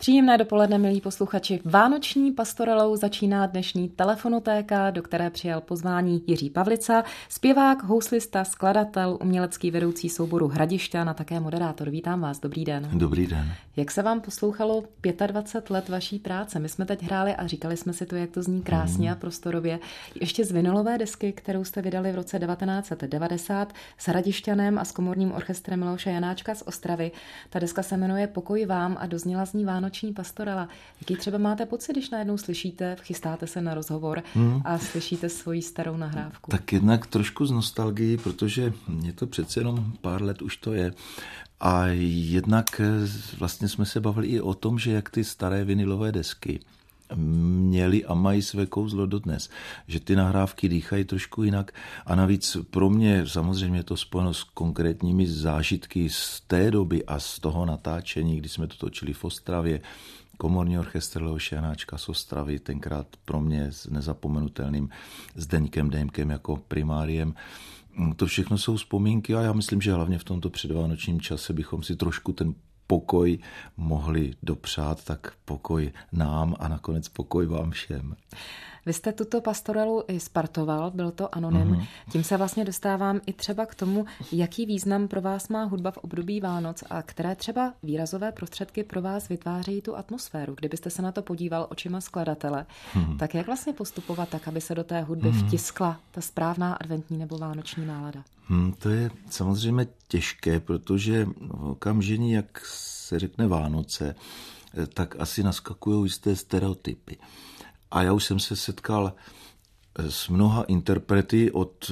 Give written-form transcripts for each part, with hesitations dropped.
Příjemné dopoledne, milí posluchači. Vánoční pastorelou začíná dnešní telefonotéka, do které přijal pozvání Jiří Pavlica, zpěvák, houslista, skladatel, umělecký vedoucí souboru Hradišťan a také moderátor. Vítám vás, dobrý den. Dobrý den. Jak se vám poslouchalo 25 let vaší práce? My jsme teď hráli a říkali jsme si to, jak to zní krásně a prostorově. Ještě z vinylové desky, kterou jste vydali v roce 1990 s Hradišťanem a s komorním orchestrem Miloše Janáčka z Ostravy. Ta deska se jmenuje Pokoj vám a dozněla z ní Vánoční pastorela. Jaký třeba máte pocit, když najednou slyšíte, chystáte se na rozhovor a slyšíte svoji starou nahrávku? Tak jednak trošku z nostalgii, protože je to přece jenom pár let už to je. A jednak vlastně jsme se bavili i o tom, že jak ty staré vinylové desky měli a mají své kouzlo dodnes, že ty nahrávky dýchají trošku jinak a navíc pro mě samozřejmě je to spojeno s konkrétními zážitky z té doby a z toho natáčení, kdy jsme to točili v Ostravě, komorní orchestr Miloše Janáčka z Ostravy, tenkrát pro mě s nezapomenutelným Zdeňkem Dejmkem jako primáriem. To všechno jsou vzpomínky a já myslím, že hlavně v tomto předvánočním čase bychom si trošku ten pokoj mohli dopřát, tak pokoj nám a nakonec pokoj vám všem. Vy jste tuto pastorelu i spartoval, byl to anonym. Tím se vlastně dostávám i třeba k tomu, jaký význam pro vás má hudba v období Vánoc a které třeba výrazové prostředky pro vás vytvářejí tu atmosféru. Kdybyste se na to podíval očima skladatele, tak jak vlastně postupovat tak, aby se do té hudby vtiskla ta správná adventní nebo vánoční nálada? To je samozřejmě těžké, protože v okamžení, jak se řekne Vánoce, tak asi naskakují jisté stereotypy. A já už jsem se setkal s mnoha interprety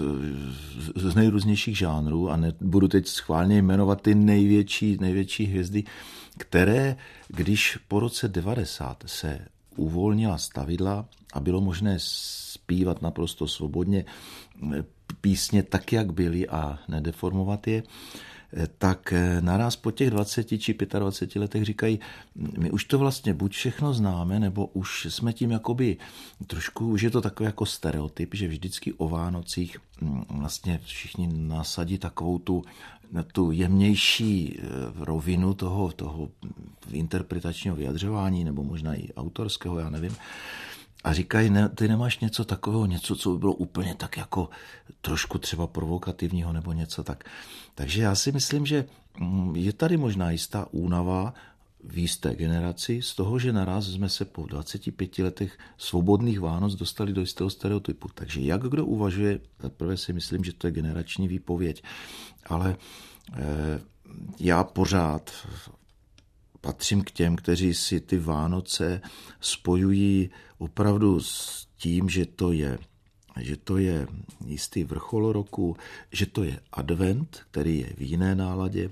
z nejrůznějších žánrů a nebudu teď schválně jmenovat ty největší hvězdy, které, když po roce 90 se uvolnila stavidla a bylo možné zpívat naprosto svobodně písně tak, jak byly a nedeformovat je, tak naraz po těch 20 či 25 letech říkají, my už to vlastně buď všechno známe, nebo už jsme tím jakoby trošku, už je to takový jako stereotyp, že vždycky o Vánocích vlastně všichni nasadí takovou tu jemnější rovinu toho interpretačního vyjadřování, nebo možná i autorského, já nevím. A říkají, ne, ty nemáš něco takového, něco, co by bylo úplně tak jako trošku třeba provokativního nebo něco tak. Takže já si myslím, že je tady možná jistá únava v jisté generaci z toho, že naraz jsme se po 25 letech svobodných Vánoc dostali do jistého stereotypu. Takže jak kdo uvažuje, zaprvé si myslím, že to je generační výpověď, ale já pořád patřím k těm, kteří si ty Vánoce spojují opravdu s tím, že to je jistý vrchol roku, že to je advent, který je v jiné náladě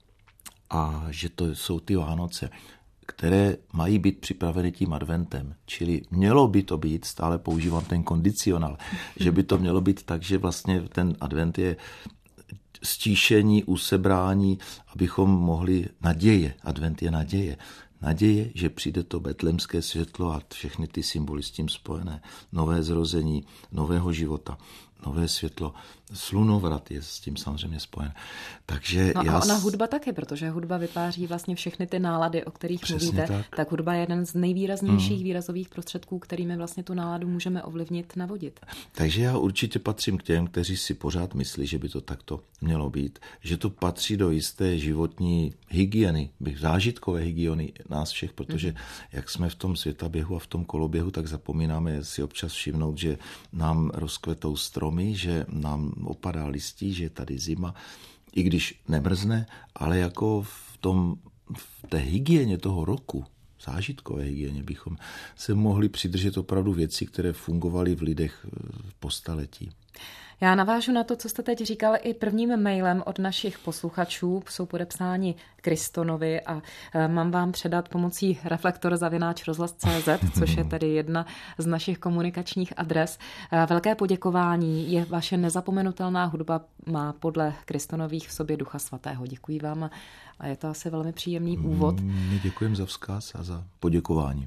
a že to jsou ty Vánoce, které mají být připraveny tím adventem. Čili mělo by to být, stále používám ten kondicionál, že by to mělo být tak, že vlastně ten advent je stíšení, usebrání, abychom mohli naděje. Advent je naděje. Naděje, že přijde to betlémské světlo a všechny ty symboly s tím spojené. Nové zrození, nového života, nové světlo. Slunovrat je s tím samozřejmě spojen. Takže a ona hudba taky, protože hudba vytváří vlastně všechny ty nálady, o kterých přesně mluvíte. Tak hudba je jeden z nejvýraznějších výrazových prostředků, kterými vlastně tu náladu můžeme ovlivnit, navodit. Takže já určitě patřím k těm, kteří si pořád myslí, že by to takto mělo být, že to patří do jisté životní hygieny, zážitkové hygieny nás všech, protože jak jsme v tom světaběhu a v tom koloběhu, tak zapomínáme si občas všimnout, že nám rozkvetou stromy, že nám opadá listí, že je tady zima, i když nemrzne, ale jako v té hygieně toho roku, zážitkové hygieně, bychom se mohli přidržet opravdu věci, které fungovaly v lidech po staletí. Já navážu na to, co jste teď říkal i prvním mailem od našich posluchačů. Jsou podepsáni Kristonovi a mám vám předat pomocí reflektor@rozhlas.cz, což je tedy jedna z našich komunikačních adres. Velké poděkování. Je vaše nezapomenutelná hudba, má podle Kristonových v sobě Ducha Svatého. Děkuji vám a je to asi velmi příjemný úvod. My děkujeme za vzkaz a za poděkování.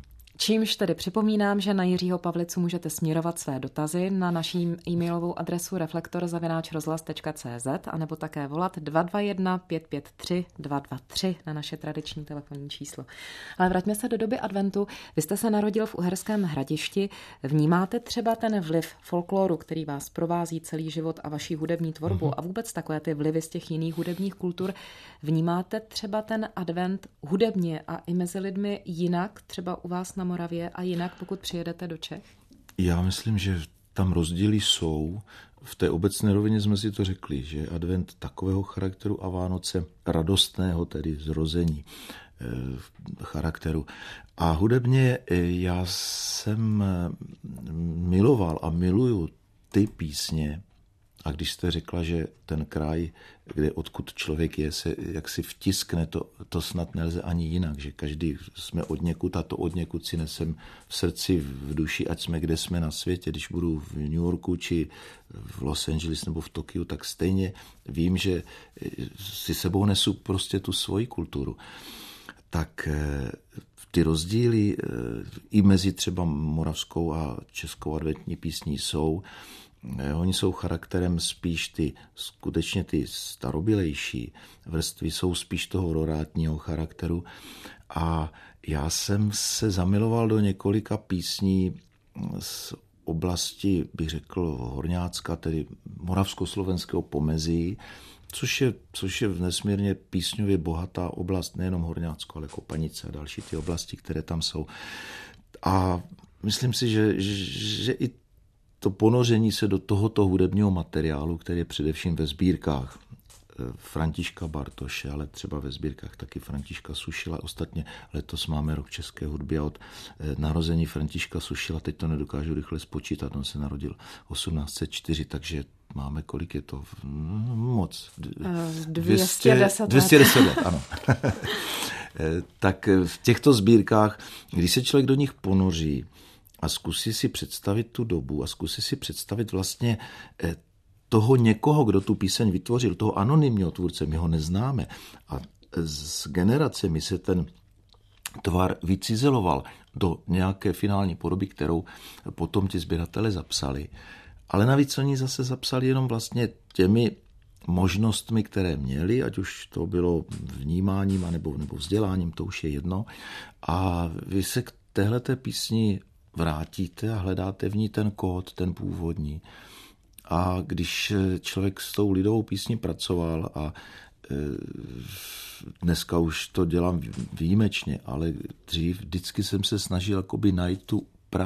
Čímž tedy připomínám, že na Jiřího Pavlicu můžete směrovat své dotazy na naší e-mailovou adresu reflektor@rozhlas.cz anebo také volat 221 553 223 na naše tradiční telefonní číslo. Ale vraťme se do doby adventu. Vy jste se narodil v Uherském Hradišti. Vnímáte třeba ten vliv folkloru, který vás provází celý život a vaší hudební tvorbu a vůbec takové ty vlivy z těch jiných hudebních kultur? Vnímáte třeba ten advent hudebně a i mezi lidmi jinak, třeba u vás na Moravě a jinak, pokud přijedete do Čech? Já myslím, že tam rozdíly jsou. V té obecné rovině jsme si to řekli, že advent takového charakteru a Vánoce radostného, tedy zrození charakteru. A hudebně já jsem miloval a miluju ty písně, a když jste řekla, že ten kraj, kde odkud člověk je, se jaksi vtiskne, to snad nelze ani jinak, že každý jsme odněkud a to odněkud si nesem v srdci, v duši, ať jsme kde jsme na světě. Když budu v New Yorku či v Los Angeles nebo v Tokiu, tak stejně vím, že si sebou nesu prostě tu svoji kulturu. Tak ty rozdíly i mezi třeba moravskou a českou adventní písní jsou. Oni jsou charakterem spíš skutečně ty starobylejší vrstvy jsou spíš toho rorátního charakteru. A já jsem se zamiloval do několika písní z oblasti, bych řekl, Horňácka, tedy moravskoslovenského pomezí, což je nesmírně písňově bohatá oblast, nejenom Horňácko, ale Kopanice a další ty oblasti, které tam jsou. A myslím si, že i to ponoření se do tohoto hudebního materiálu, který je především ve sbírkách Františka Bartoše, ale třeba ve sbírkách taky Františka Sušila. Ostatně letos máme rok české hudby a od narození Františka Sušila, teď to nedokážu rychle spočítat, on se narodil 1804, takže máme, kolik je to? Moc. 210 let, ano. Tak v těchto sbírkách, když se člověk do nich ponoří a zkusí si představit tu dobu a zkusí si představit vlastně toho někoho, kdo tu píseň vytvořil, toho anonymního tvůrce, my ho neznáme. A s generacemi se ten tvar vycizeloval do nějaké finální podoby, kterou potom ti sběratelé zapsali. Ale navíc oni zase zapsali jenom vlastně těmi možnostmi, které měli, ať už to bylo vnímáním nebo vzděláním, to už je jedno. A vy se k téhleté písni vrátíte a hledáte v ní ten kód, ten původní. A když člověk s tou lidovou písní pracoval a dneska už to dělám výjimečně, ale dřív vždycky jsem se snažil jakoby najít tu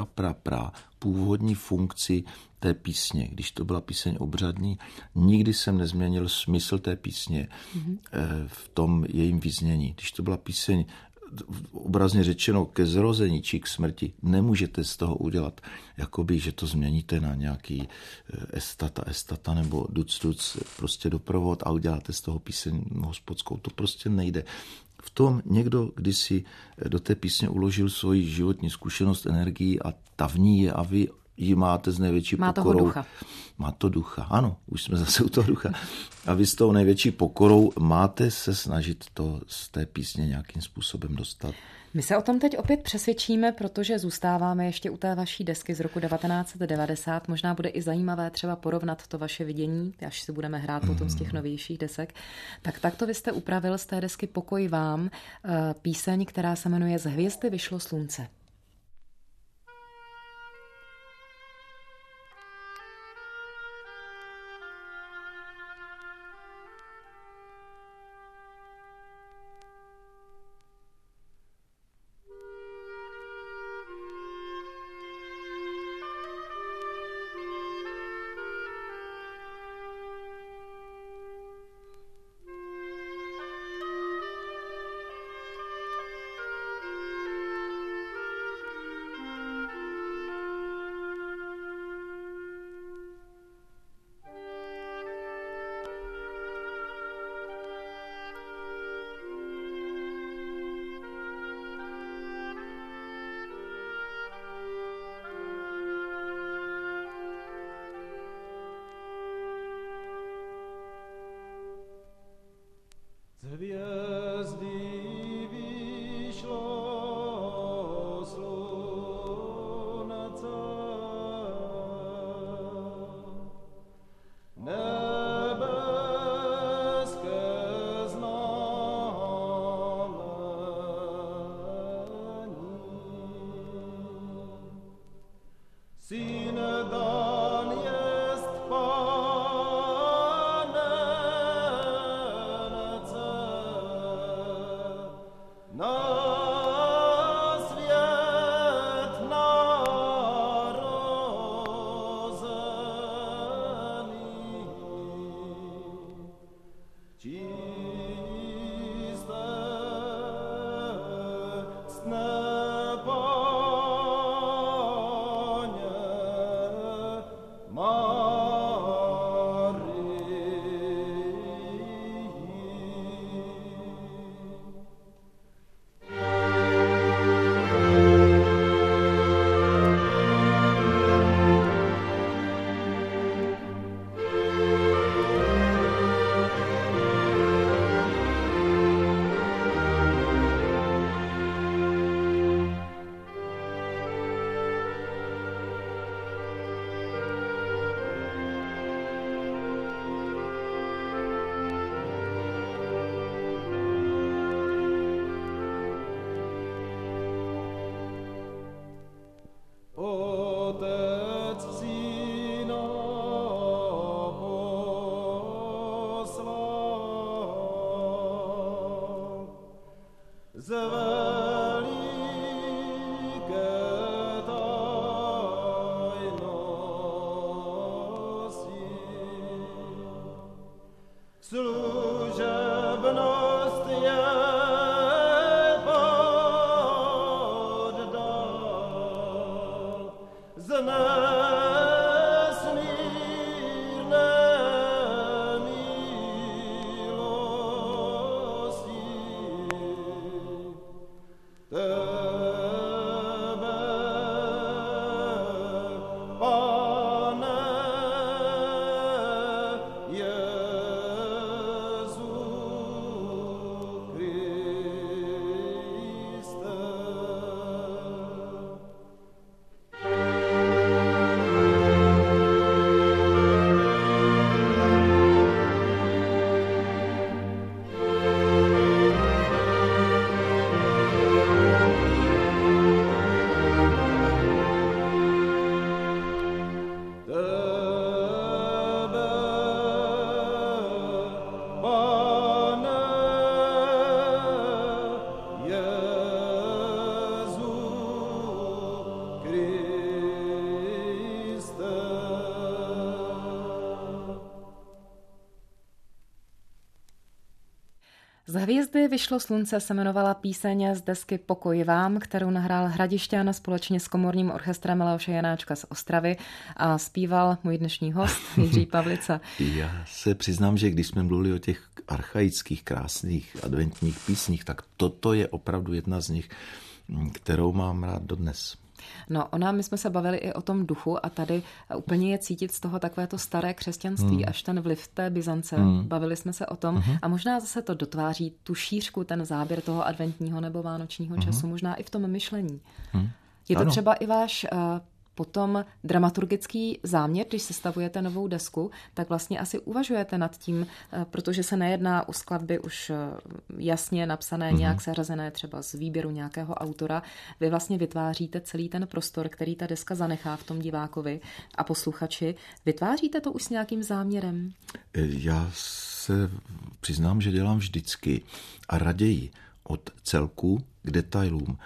původní funkci té písně. Když to byla píseň obřadní, nikdy jsem nezměnil smysl té písně v tom jejím vyznění. Když to byla píseň obrazně řečeno ke zrození či k smrti, nemůžete z toho udělat, jakoby, že to změníte na nějaký estata nebo duc, prostě doprovod a uděláte z toho píseň hospodskou. To prostě nejde. V tom někdo kdysi do té písně uložil svoji životní zkušenost, energii a ta v ní je a vy ji máte s největší pokorou. Má to ducha. Ano, už jsme zase u toho ducha. A vy s tou největší pokorou máte se snažit to z té písně nějakým způsobem dostat. My se o tom teď opět přesvědčíme, protože zůstáváme ještě u té vaší desky z roku 1990. Možná bude i zajímavé třeba porovnat to vaše vidění, až si budeme hrát potom z těch novějších desek. Takto vy jste upravil z té desky Pokoj vám píseň, která se jmenuje Z hvězdy vyšlo slunce. Hvězdy vyšlo slunce. Z Hvězdy vyšlo slunce se jmenovala píseň z desky Pokoj vám, kterou nahrál Hradišťan společně s komorním orchestrem Leoše Janáčka z Ostravy a zpíval můj dnešní host Jiří Pavlica. Já se přiznám, že když jsme mluvili o těch archaických, krásných adventních písních, tak toto je opravdu jedna z nich, kterou mám rád dodnes. No, my jsme se bavili i o tom duchu a tady úplně je cítit z toho takové to staré křesťanství, až ten vliv té Byzance. Bavili jsme se o tom a možná zase to dotváří tu šířku, ten záběr toho adventního nebo vánočního času, možná i v tom myšlení. Je to třeba i váš potom dramaturgický záměr, když sestavujete novou desku, tak vlastně asi uvažujete nad tím, protože se nejedná o skladby už jasně napsané, nějak seřazené třeba z výběru nějakého autora. Vy vlastně vytváříte celý ten prostor, který ta deska zanechá v tom divákovi a posluchači. Vytváříte to už s nějakým záměrem? Já se přiznám, že dělám vždycky a raději od celku k detailům.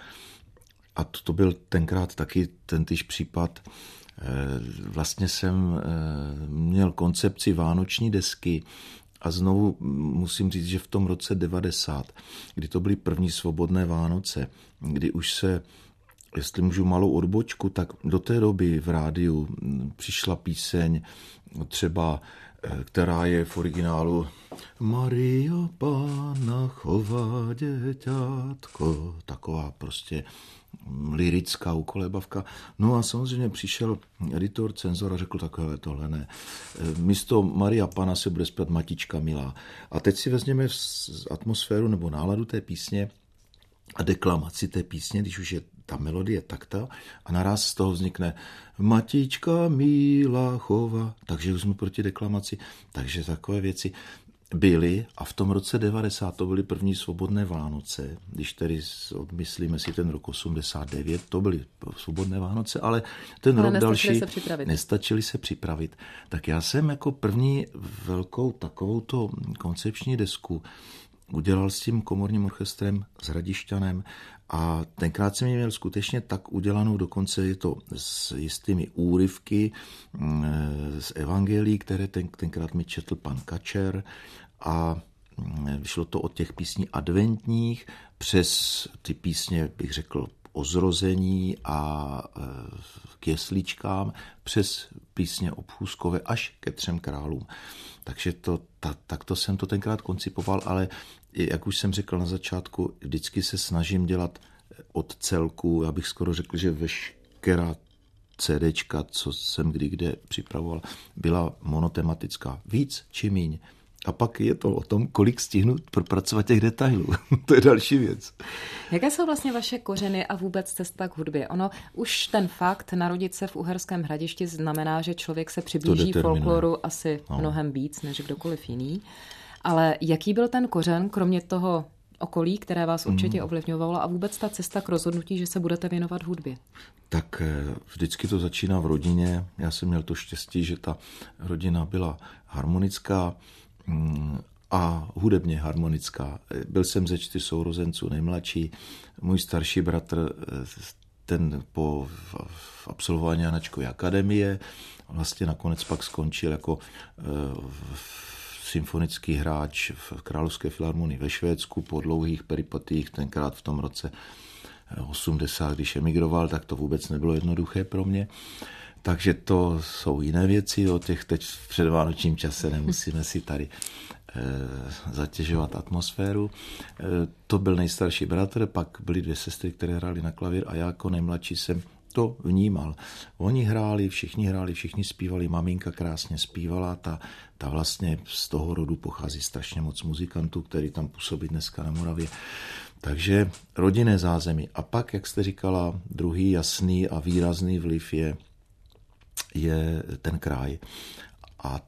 A to byl tenkrát taky tentýž případ. Vlastně jsem měl koncepci vánoční desky a znovu musím říct, že v tom roce 90, kdy to byly první svobodné Vánoce, kdy už se, jestli můžu malou odbočku, tak do té doby v rádiu přišla píseň třeba, která je v originálu Maria Pána chová děťátko, taková prostě lyrická ukolébavka. No a samozřejmě přišel editor, cenzor a řekl takové tohle ne. Místo Maria Pana se bude zpěvat Matička milá. A teď si vezměme atmosféru nebo náladu té písně a deklamaci té písně, když už je ta melodie takta a naraz z toho vznikne Matička milá chova, takže už jsme proti deklamaci. Takže takové věci byly a v tom roce 90 to byly první svobodné Vánoce, když tedy odmyslíme si ten rok 89, to byly svobodné Vánoce, ale ten rok další nestačili se připravit. Tak já jsem jako první velkou takovouto koncepční desku udělal s tím komorním orchestrem, s Hradišťanem a tenkrát jsem ji měl skutečně tak udělanou, dokonce je to s jistými úryvky z evangelií, které tenkrát mi četl pan Kačer a šlo to od těch písní adventních přes ty písně, bych řekl, o zrození a k jesličkám, přes písně obchůzkové až ke 3 králům. Takže takto jsem to tenkrát koncipoval, ale jak už jsem řekl na začátku, vždycky se snažím dělat od celku, já bych skoro řekl, že veškerá CDčka, co jsem kde připravoval, byla monotematická. Víc či míň. A pak je to o tom, kolik stihnu propracovat těch detailů. To je další věc. Jaké jsou vlastně vaše kořeny a vůbec cesta k hudbě? Ono už ten fakt narodit se v Uherském Hradišti znamená, že člověk se přiblíží folkloru asi mnohem víc než kdokoliv jiný. Ale jaký byl ten kořen, kromě toho okolí, které vás určitě ovlivňovalo, a vůbec ta cesta k rozhodnutí, že se budete věnovat hudbě? Tak vždycky to začíná v rodině. Já jsem měl to štěstí, že ta rodina byla harmonická a hudebně harmonická. Byl jsem ze 4 sourozenců nejmladší. Můj starší bratr, ten po absolvování Janáčkovy akademie vlastně nakonec pak skončil jako symfonický hráč v Královské filharmonii ve Švédsku po dlouhých peripetiích, tenkrát v tom roce 80, když emigroval, tak to vůbec nebylo jednoduché pro mě. Takže to jsou jiné věci, o těch teď v předvánočním čase nemusíme si tady zatěžovat atmosféru. To byl nejstarší bratr, pak byly 2 sestry, které hrály na klavír a já jako nejmladší jsem to vnímal. Oni hráli, všichni zpívali, maminka krásně zpívala, ta vlastně z toho rodu pochází strašně moc muzikantů, který tam působí dneska na Moravě. Takže rodinné zázemí. A pak, jak jste říkala, druhý jasný a výrazný vliv je ten kraj. A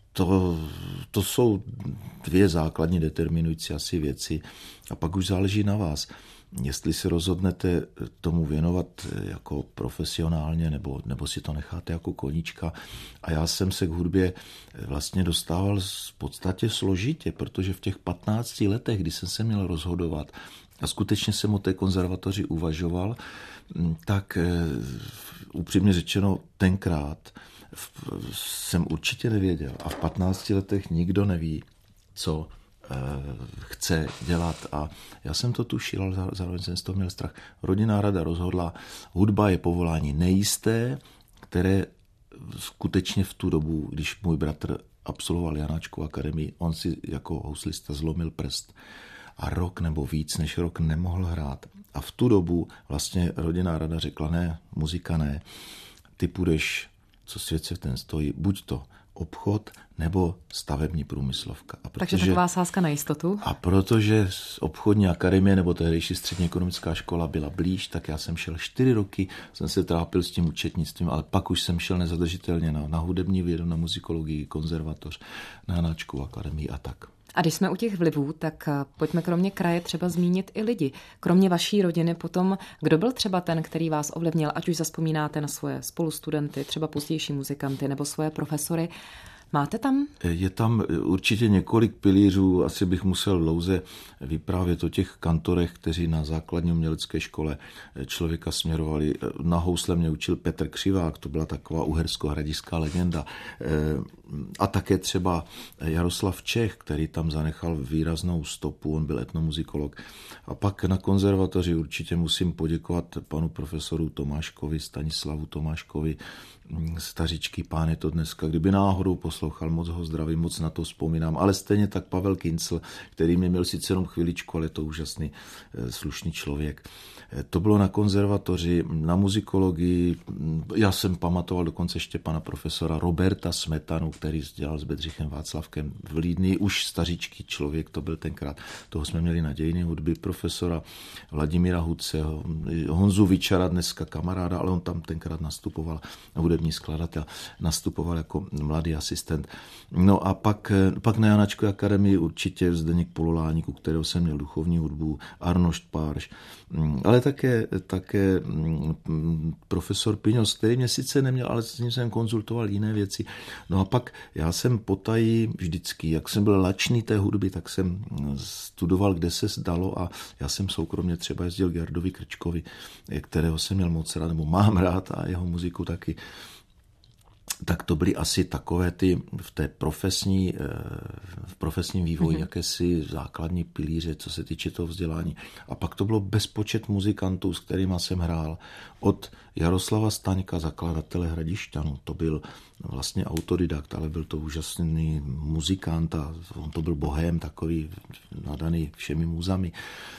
to jsou 2 základní determinující asi věci. A pak už záleží na vás. Jestli se rozhodnete tomu věnovat jako profesionálně, nebo si to necháte jako koníčka. A já jsem se k hudbě vlastně dostával v podstatě složitě, protože v těch 15 letech, kdy jsem se měl rozhodovat a skutečně jsem o té konzervatoři uvažoval, tak upřímně řečeno tenkrát jsem určitě nevěděl. A v 15 letech nikdo neví, co chce dělat. A já jsem to tušil, ale zároveň jsem z toho měl strach. Rodinná rada rozhodla, hudba je povolání nejisté, které skutečně v tu dobu, když můj bratr absolvoval Janáčkovu akademii, on si jako houslista zlomil prst a rok nebo víc než rok nemohl hrát. A v tu dobu vlastně rodinná rada řekla, ne, muzika ne, ty půjdeš, co svět se v ten stojí, buď to obchod nebo stavební průmyslovka. Takže taková sázka na jistotu. A protože obchodní akademie nebo tehdejší střední ekonomická škola byla blíž, tak já jsem šel 4 roky, jsem se trápil s tím účetnictvím, ale pak už jsem šel nezadržitelně na hudební vědu, na muzikologii, konzervatoř, na Janáčkovu akademii a tak. A když jsme u těch vlivů, tak pojďme kromě kraje třeba zmínit i lidi. Kromě vaší rodiny potom, kdo byl třeba ten, který vás ovlivnil, ať už zavzpomínáte na svoje spolustudenty, třeba pozdější muzikanty nebo svoje profesory. Máte tam? Je tam určitě několik pilířů, asi bych musel dlouze vyprávět o těch kantorech, kteří na základní umělecké škole člověka směrovali. Na housle mě učil Petr Křivák, to byla taková uhersko-hradická legenda. A také třeba Jaroslav Čech, který tam zanechal výraznou stopu, on byl etnomuzikolog. A pak na konzervatoři určitě musím poděkovat panu profesoru Tomáškovi, Stanislavu Tomáškovi, stařičký pán je to dneska, kdyby náhodou poslouchal, moc ho zdravím, moc na to vzpomínám, ale stejně tak Pavel Kincl, který mě měl sice jenom chviličku, ale je to úžasný, slušný člověk. To bylo na konzervatoři, na muzikologii, já jsem pamatoval dokonce ještě pana profesora Roberta Smetanu, který dělal s Bedřichem Václavkem v Lídni, už stařičký člověk, to byl tenkrát, toho jsme měli na dějiny hudby, profesora Vladimíra Hudceho, Honzu Vyčara, dneska kamaráda, ale on tam tenkrát nastupoval, hudební skladatel, nastupoval jako mladý asistent. No a pak na Janáčkové akademii určitě Zdeněk Pololáník, u kterého jsem měl duchovní hudbu, Arnošt Párš, ale také profesor Piňos, který mě sice neměl, ale s ním jsem konzultoval jiné věci. No a pak já jsem potají vždycky, jak jsem byl lačný té hudby, tak jsem studoval, kde se zdalo a já jsem soukromně třeba jezdil k Jardovi Krčkovi, kterého jsem měl moc rád, nebo mám rád a jeho muziku taky. tak to byly asi takové ty v profesním vývoji jakési základní pilíře, co se týče toho vzdělání. A pak to bylo bezpočet muzikantů, s kterýma jsem hrál. Od Jaroslava Staňka, zakladatele Hradišťanů, to byl vlastně autodidakt, ale byl to úžasný muzikant a on to byl bohém, takový nadaný všemi můzami.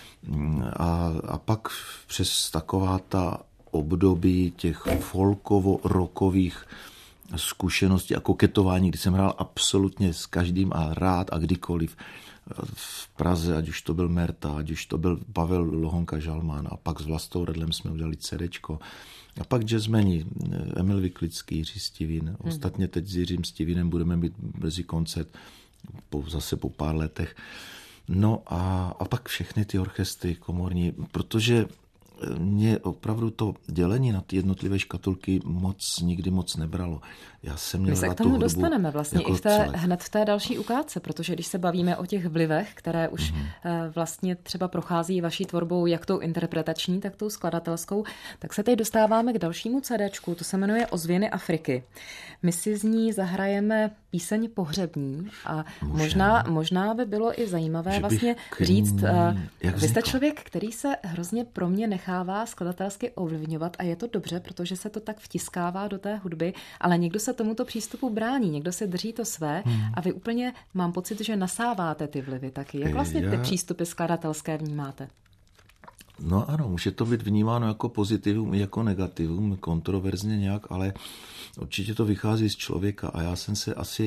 A pak přes taková ta období těch folkovo-rockových zkušeností a koketování, kdy jsem hrál absolutně s každým a rád a kdykoliv v Praze, ať už to byl Merta, ať už to byl Pavel Lohonka Žalman a pak s Vlastou Redlem jsme udělali CDčko. A pak jazzmeni, Emil Vyklický, Jiří Stivín. Ostatně teď s Jiřím Stivínem budeme mít brzy koncert zase po pár letech. No a pak všechny ty orchestry komorní, protože mě opravdu to dělení na ty jednotlivé škatulky nikdy moc nebralo. Já jsem měl my se k tomu dostaneme vlastně jako hned v té další ukázce, protože když se bavíme o těch vlivech, které už vlastně třeba prochází vaší tvorbou jak tou interpretační, tak tou skladatelskou, tak se teď dostáváme k dalšímu CDčku, to se jmenuje Ozvěny Afriky. My si z ní zahrajeme píseň pohřební a možná by bylo i zajímavé vlastně říct, vy jste člověk, který se hrozně pro mě nechává skladatelsky ovlivňovat a je to dobře, protože se to tak vtiskává do té hudby, ale někdo se tomuto přístupu brání, někdo se drží to své a vy úplně mám pocit, že nasáváte ty vlivy taky. Jak vlastně ty přístupy skladatelské vnímáte? No ano, může to být vnímáno jako pozitivum i jako negativum, kontroverzně nějak, ale určitě to vychází z člověka a já jsem se asi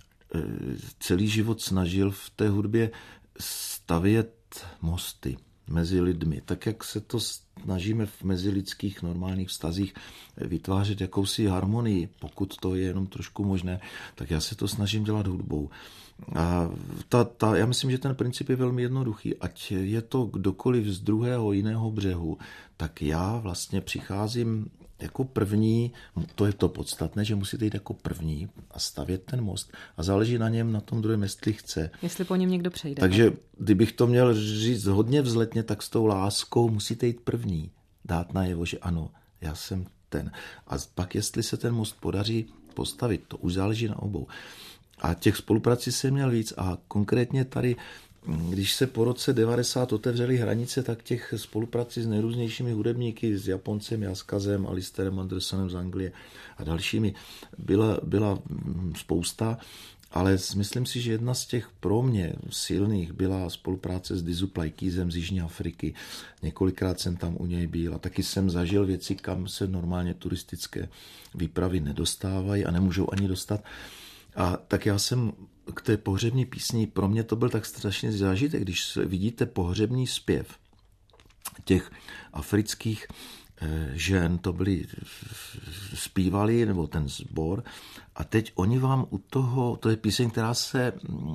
celý život snažil v té hudbě stavět mosty mezi lidmi, tak jak se to snažíme v mezilidských normálních vztazích vytvářet jakousi harmonii, pokud to je jenom trošku možné, tak já se to snažím dělat hudbou. A já myslím, že ten princip je velmi jednoduchý. Ať je to kdokoliv z druhého jiného břehu, tak já vlastně přicházím jako první, to je to podstatné, že musíte jít jako první a stavět ten most a záleží na něm, na tom druhém, jestli chce. Jestli po něm někdo přejde. Takže kdybych to měl říct hodně vzletně, tak s tou láskou musíte jít první. Dát najevo, že ano, já jsem ten. A pak, jestli se ten most podaří postavit, to už záleží na obou. A těch spoluprací jsem měl víc a konkrétně tady, když se po roce 90 otevřely hranice, tak těch spoluprací s nejrůznějšími hudebníky, s Japoncem Jaskazem, Alisterem Andersonem z Anglie a dalšími byla spousta, ale myslím si, že jedna z těch pro mě silných byla spolupráce s Dizu Plajkýzem z Jižní Afriky. Několikrát jsem tam u něj byl a taky jsem zažil věci, kam se normálně turistické výpravy nedostávají a nemůžou ani dostat. A tak já jsem k té pohřební písni, pro mě to byl tak strašně zážitek, když vidíte pohřební zpěv těch afrických žen, to byly zpívali, nebo ten sbor, a teď oni vám u toho, to je píseň, která se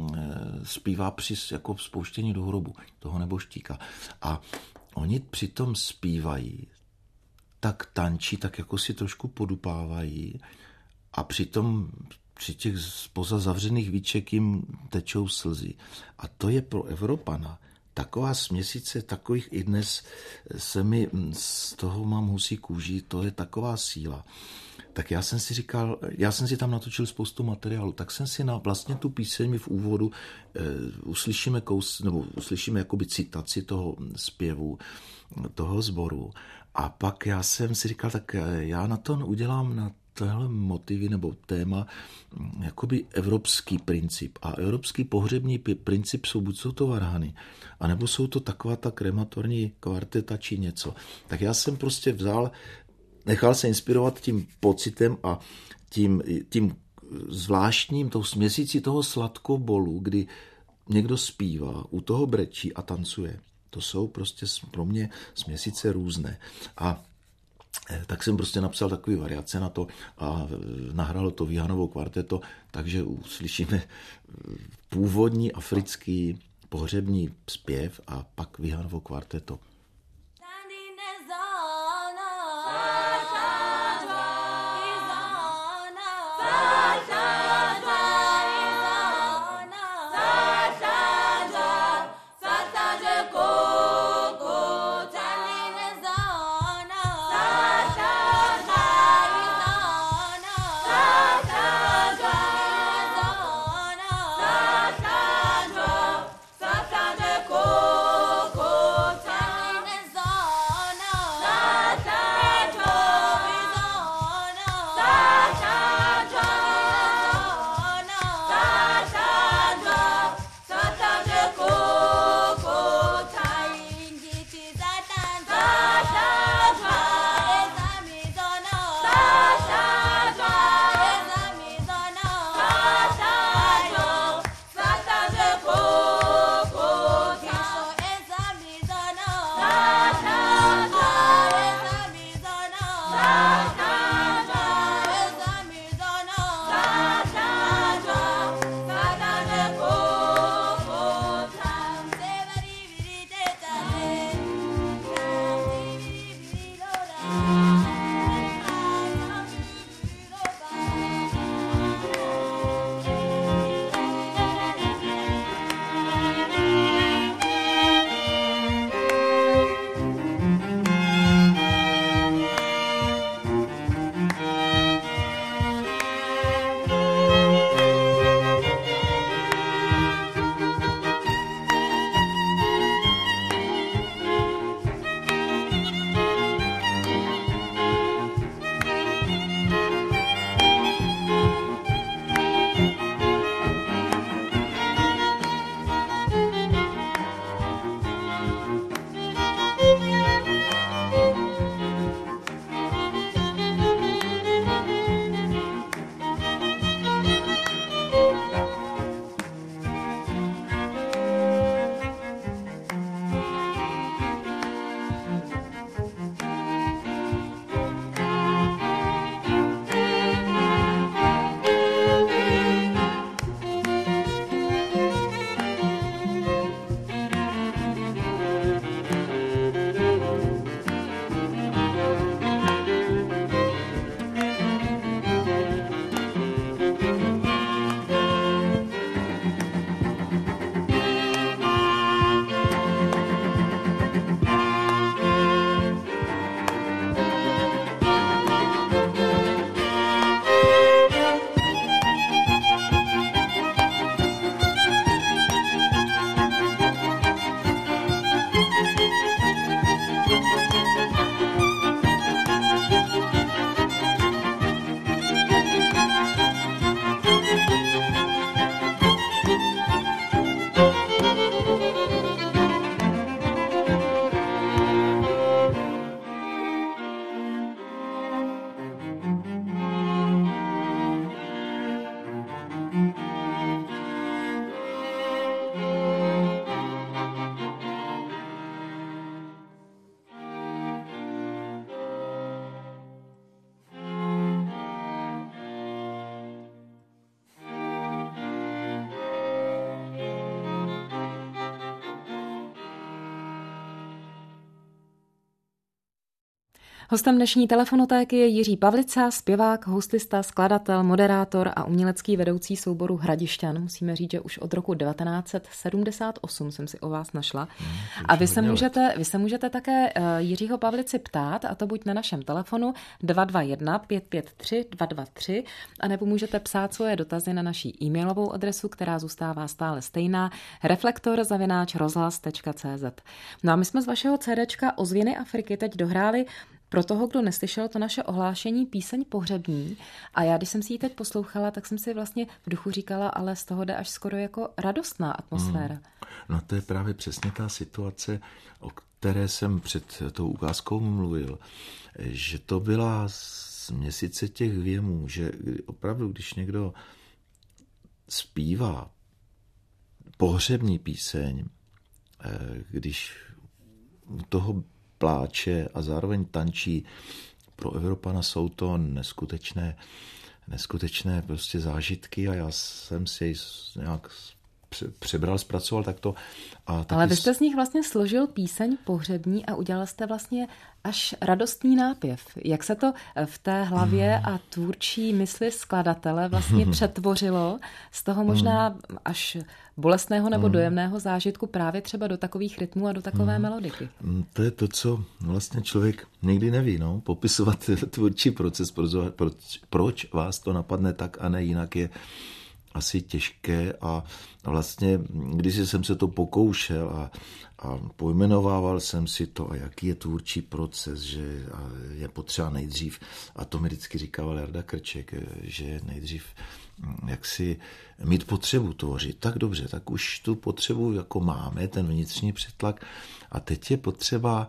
zpívá při jako spouštění do hrobu, toho nebožtíka. A oni přitom zpívají, tak tančí, tak jako si trošku podupávají a přitom při těch spoza zavřených víček jim tečou slzy. A to je pro Evropana taková směsice, takových i dnes se mi z toho mám husí kůži, to je taková síla. Tak já jsem si říkal, já jsem si tam natočil spoustu materiálu, tak jsem si na vlastně tu píseň mi v úvodu uslyšíme jakoby citaci toho zpěvu, toho sboru. A pak já jsem si říkal, tak já na to udělám na tohle motivy nebo téma jakoby evropský princip. A evropský pohřební princip jsou to varhany, anebo jsou to taková ta krematorní kvarteta či něco. Tak já jsem prostě nechal se inspirovat tím pocitem a tím zvláštním, tou směsicí toho sladkobolu, kdy někdo zpívá, u toho brečí a tancuje. To jsou prostě pro mě směsice různé. A tak jsem prostě napsal takový variace na to a nahrálo to Víhanovo kvarteto, takže uslyšíme původní africký pohřební zpěv a pak Víhanovo kvarteto. Hostem dnešní telefonotéky je Jiří Pavlica, zpěvák, hostista, skladatel, moderátor a umělecký vedoucí souboru Hradišťan. Musíme říct, že už od roku 1978 jsem si o vás našla. A vy se můžete také Jiřího Pavlici ptát, a to buď na našem telefonu 221 553 223, anebo můžete psát svoje dotazy na naší e-mailovou adresu, která zůstává stále stejná, reflektor@rozhlas.cz. No a my jsme z vašeho CDčka Ozvěny Afriky teď dohráli pro toho, kdo neslyšel to naše ohlášení, píseň Pohřební. A já, když jsem si ji teď poslouchala, tak jsem si vlastně v duchu říkala, ale z toho jde až skoro jako radostná atmosféra. No to je právě přesně ta situace, o které jsem před tou ukázkou mluvil, že to byla z měsíce těch věmů, že opravdu, když někdo zpívá pohřební píseň, když u toho pláče a zároveň tančí, pro Evropana jsou to neskutečné prostě zážitky a já jsem si jej nějak přebral, zpracoval takto. Ale vy jste z nich vlastně složil píseň Pohřební a udělal jste vlastně až radostný nápěv. Jak se to v té hlavě a tvůrčí mysli skladatele vlastně přetvořilo z toho možná až bolestného nebo dojemného zážitku právě třeba do takových rytmů a do takové melodiky? To je to, co vlastně člověk nikdy neví, no? Popisovat tvůrčí proces, proč vás to napadne tak a ne jinak, je asi těžké a vlastně, když jsem se to pokoušel a pojmenovával jsem si to, a jaký je tvůrčí proces, že je potřeba nejdřív, a to mi vždycky říkával Jarda Krček, že nejdřív jak si mít potřebu tvořit. Tak dobře, tak už tu potřebu jako máme, ten vnitřní přetlak, a teď je potřeba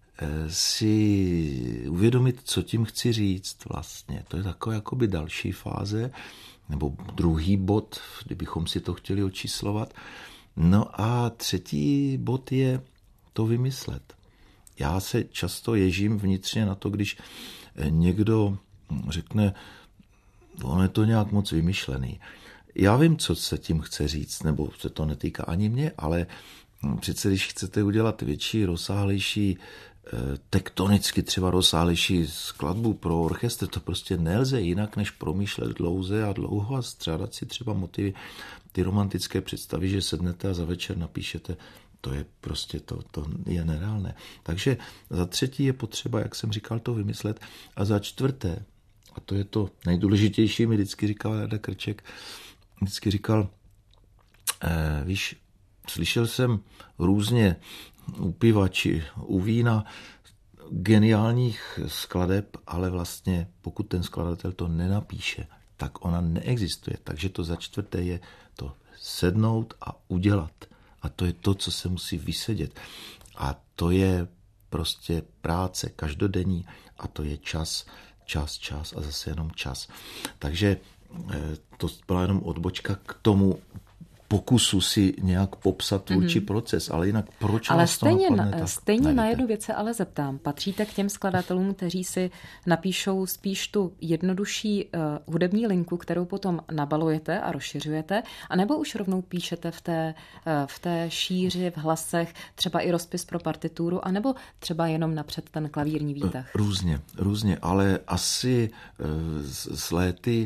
si uvědomit, co tím chci říct vlastně. To je taková jakoby další fáze, nebo druhý bod, kdybychom si to chtěli očíslovat. No a třetí bod je to vymyslet. Já se často ježím vnitřně na to, když někdo řekne, ono je to nějak moc vymyšlený. Já vím, co se tím chce říct, nebo se to netýká ani mě, ale přece, když chcete udělat větší, rozsáhlejší, tektonicky třeba rozsáhlejší skladbu pro orchestr, to prostě nelze jinak, než promýšlet dlouze a dlouho a střádat si třeba motivy, ty romantické představy, že sednete a za večer napíšete, to je prostě, to je nereálné. Takže za třetí je potřeba, jak jsem říkal, to vymyslet, a za čtvrté, a to je to nejdůležitější, mi vždycky říkal Jarda Krček, vždycky říkal, víš, slyšel jsem různě u piva či u vína geniálních skladeb, ale vlastně pokud ten skladatel to nenapíše, tak ona neexistuje. Takže to za čtvrté je to sednout a udělat. A to je to, co se musí vysedět. A to je prostě práce každodenní a to je čas a zase jenom čas. Takže to byla jenom odbočka k tomu pokusu si nějak popsat tvůrčí proces, ale jinak proč ale vás stejně to napadne, stejně na jednu věc se ale zeptám. Patříte k těm skladatelům, kteří si napíšou spíš tu jednodušší hudební linku, kterou potom nabalujete a rozšiřujete, anebo už rovnou píšete v té šíři, v hlasech, třeba i rozpis pro partituru, anebo třeba jenom napřed ten klavírní výtah? Různě, ale asi s léty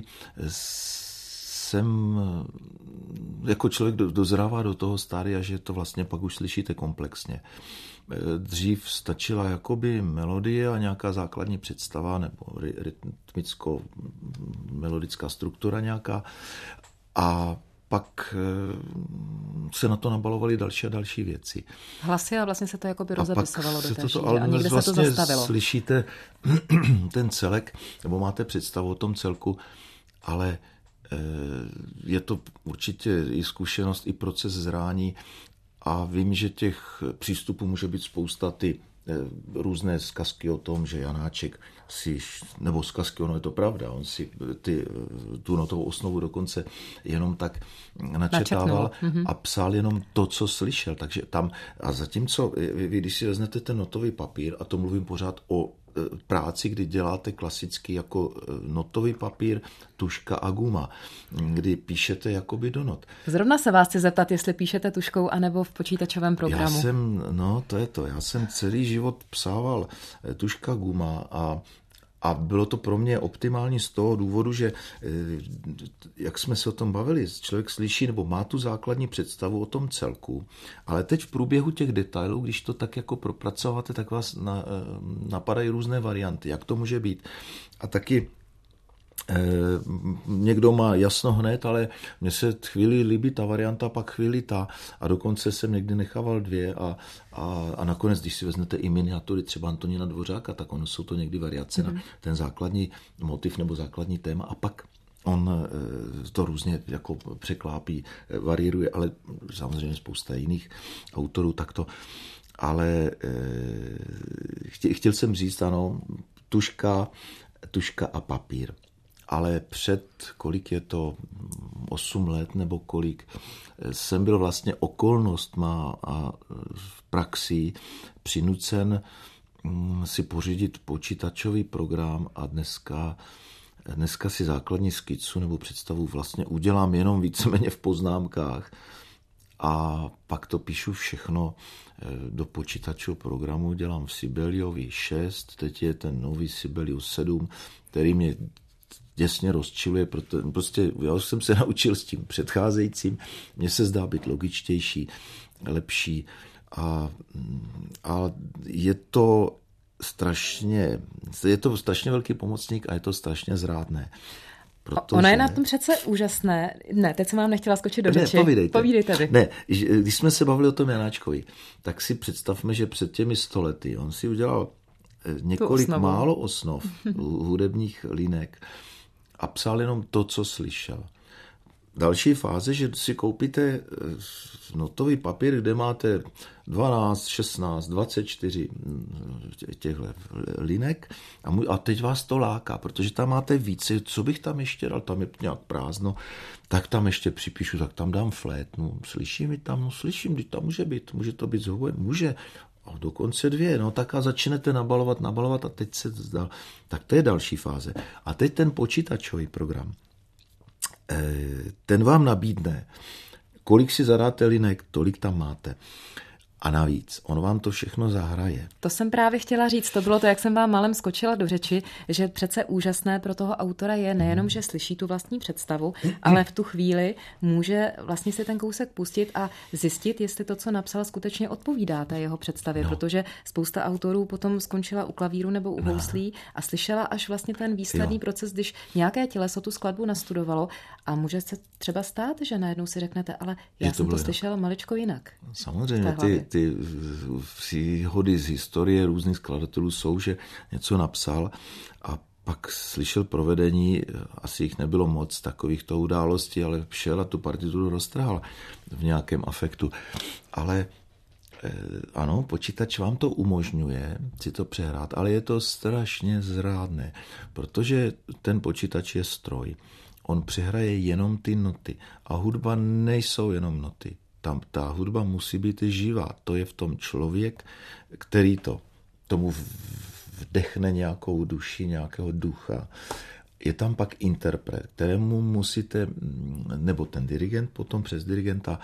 jsem jako člověk dozrává do toho stádia, že to vlastně pak už slyšíte komplexně. Dřív stačila jakoby melodie a nějaká základní představa nebo rytmicko-melodická struktura nějaká, a pak se na to nabalovaly další a další věci. Hlasy a vlastně se to jakoby rozepisovalo do té šíře a někde vlastně se to zastavilo. Slyšíte ten celek, nebo máte představu o tom celku, ale je to určitě i zkušenost, i proces zrání a vím, že těch přístupů může být spousta, ty různé zkazky o tom, že Janáček si, nebo zkazky, ono je to pravda, on si tu notovou osnovu dokonce jenom tak načetával a psal jenom to, co slyšel. Takže tam, a zatímco vy, když si vezmete ten notový papír, a to mluvím pořád o práci, kdy děláte klasicky jako notový papír, tužka a guma, kdy píšete jakoby do not. Zrovna se vás chci zeptat, jestli píšete tužkou anebo v počítačovém programu. Já jsem celý život psával tužka, guma a bylo to pro mě optimální z toho důvodu, že jak jsme se o tom bavili, člověk slyší nebo má tu základní představu o tom celku, ale teď v průběhu těch detailů, když to tak jako propracováte, tak vás napadají různé varianty, jak to může být. A taky někdo má jasno hned, ale mně se chvíli líbí ta varianta, pak chvíli ta a dokonce jsem někdy nechával 2 a nakonec, když si vezmete i miniatury třeba Antonína Dvořáka, tak ono jsou to někdy variace na ten základní motiv nebo základní téma a pak on to různě jako překlápí, variíruje, ale samozřejmě spousta jiných autorů takto. Ale chtěl jsem říct, ano, tužka a papír. Ale kolik je to, 8 let nebo kolik, jsem byl vlastně okolnostma a v praxi přinucen si pořídit počítačový program a dneska si základní skicu nebo představu vlastně udělám jenom víceméně v poznámkách a pak to píšu všechno do počítačového programu, dělám v Sibeliovi 6, teď je ten nový Sibelius 7, který mě děsně rozčiluje, prostě já už jsem se naučil s tím předcházejícím, mně se zdá být logičtější, lepší a je to strašně velký pomocník a je to strašně zrádné. Ono je na tom přece úžasné. Ne, teď jsem vám nechtěla skočit do řeči. Povídejte vy. Ne, když jsme se bavili o tom Janáčkovi, tak si představme, že před těmi 100 lety on si udělal několik málo osnov hudebních linek a psal jenom to, co slyšel. Další fáze, že si koupíte notový papír, kde máte 12, 16, 24 těchto linek a teď vás to láká, protože tam máte více, co bych tam ještě dal, tam je nějak prázdno, tak tam ještě připíšu, tak tam dám flétnu, slyším mi tam, slyším, teď tam může to být zhouben, může, a dokonce 2, tak a začnete nabalovat a teď se zdal. Tak to je další fáze. A teď ten počítačový program, ten vám nabídne, kolik si zadáte linek, tolik tam máte. A navíc, on vám to všechno zahraje. To jsem právě chtěla říct, to bylo to, jak jsem vám málem skočila do řeči, že přece úžasné pro toho autora je nejenom, že slyší tu vlastní představu, ale v tu chvíli může vlastně si ten kousek pustit a zjistit, jestli to, co napsal, skutečně odpovídá té jeho představě, protože spousta autorů potom skončila u klavíru nebo u houslí a slyšela až vlastně ten výsledný proces, když nějaké těleso tu skladbu nastudovalo a může se třeba stát, že najednou si řeknete, ale já jsem to slyšela maličko jinak. Samozřejmě, ty příhody z historie různých skladatelů jsou, že něco napsal a pak slyšel provedení, asi jich nebylo moc takovýchto událostí, ale šel a tu partituru roztrhal v nějakém afektu. Ale ano, počítač vám to umožňuje si to přehrát, ale je to strašně zrádné, protože ten počítač je stroj. On přehraje jenom ty noty a hudba nejsou jenom noty. Tam ta hudba musí být živá. To je v tom člověk, který tomu vdechne nějakou duši, nějakého ducha. Je tam pak interpret, kterému musíte, nebo ten dirigent potom přes dirigenta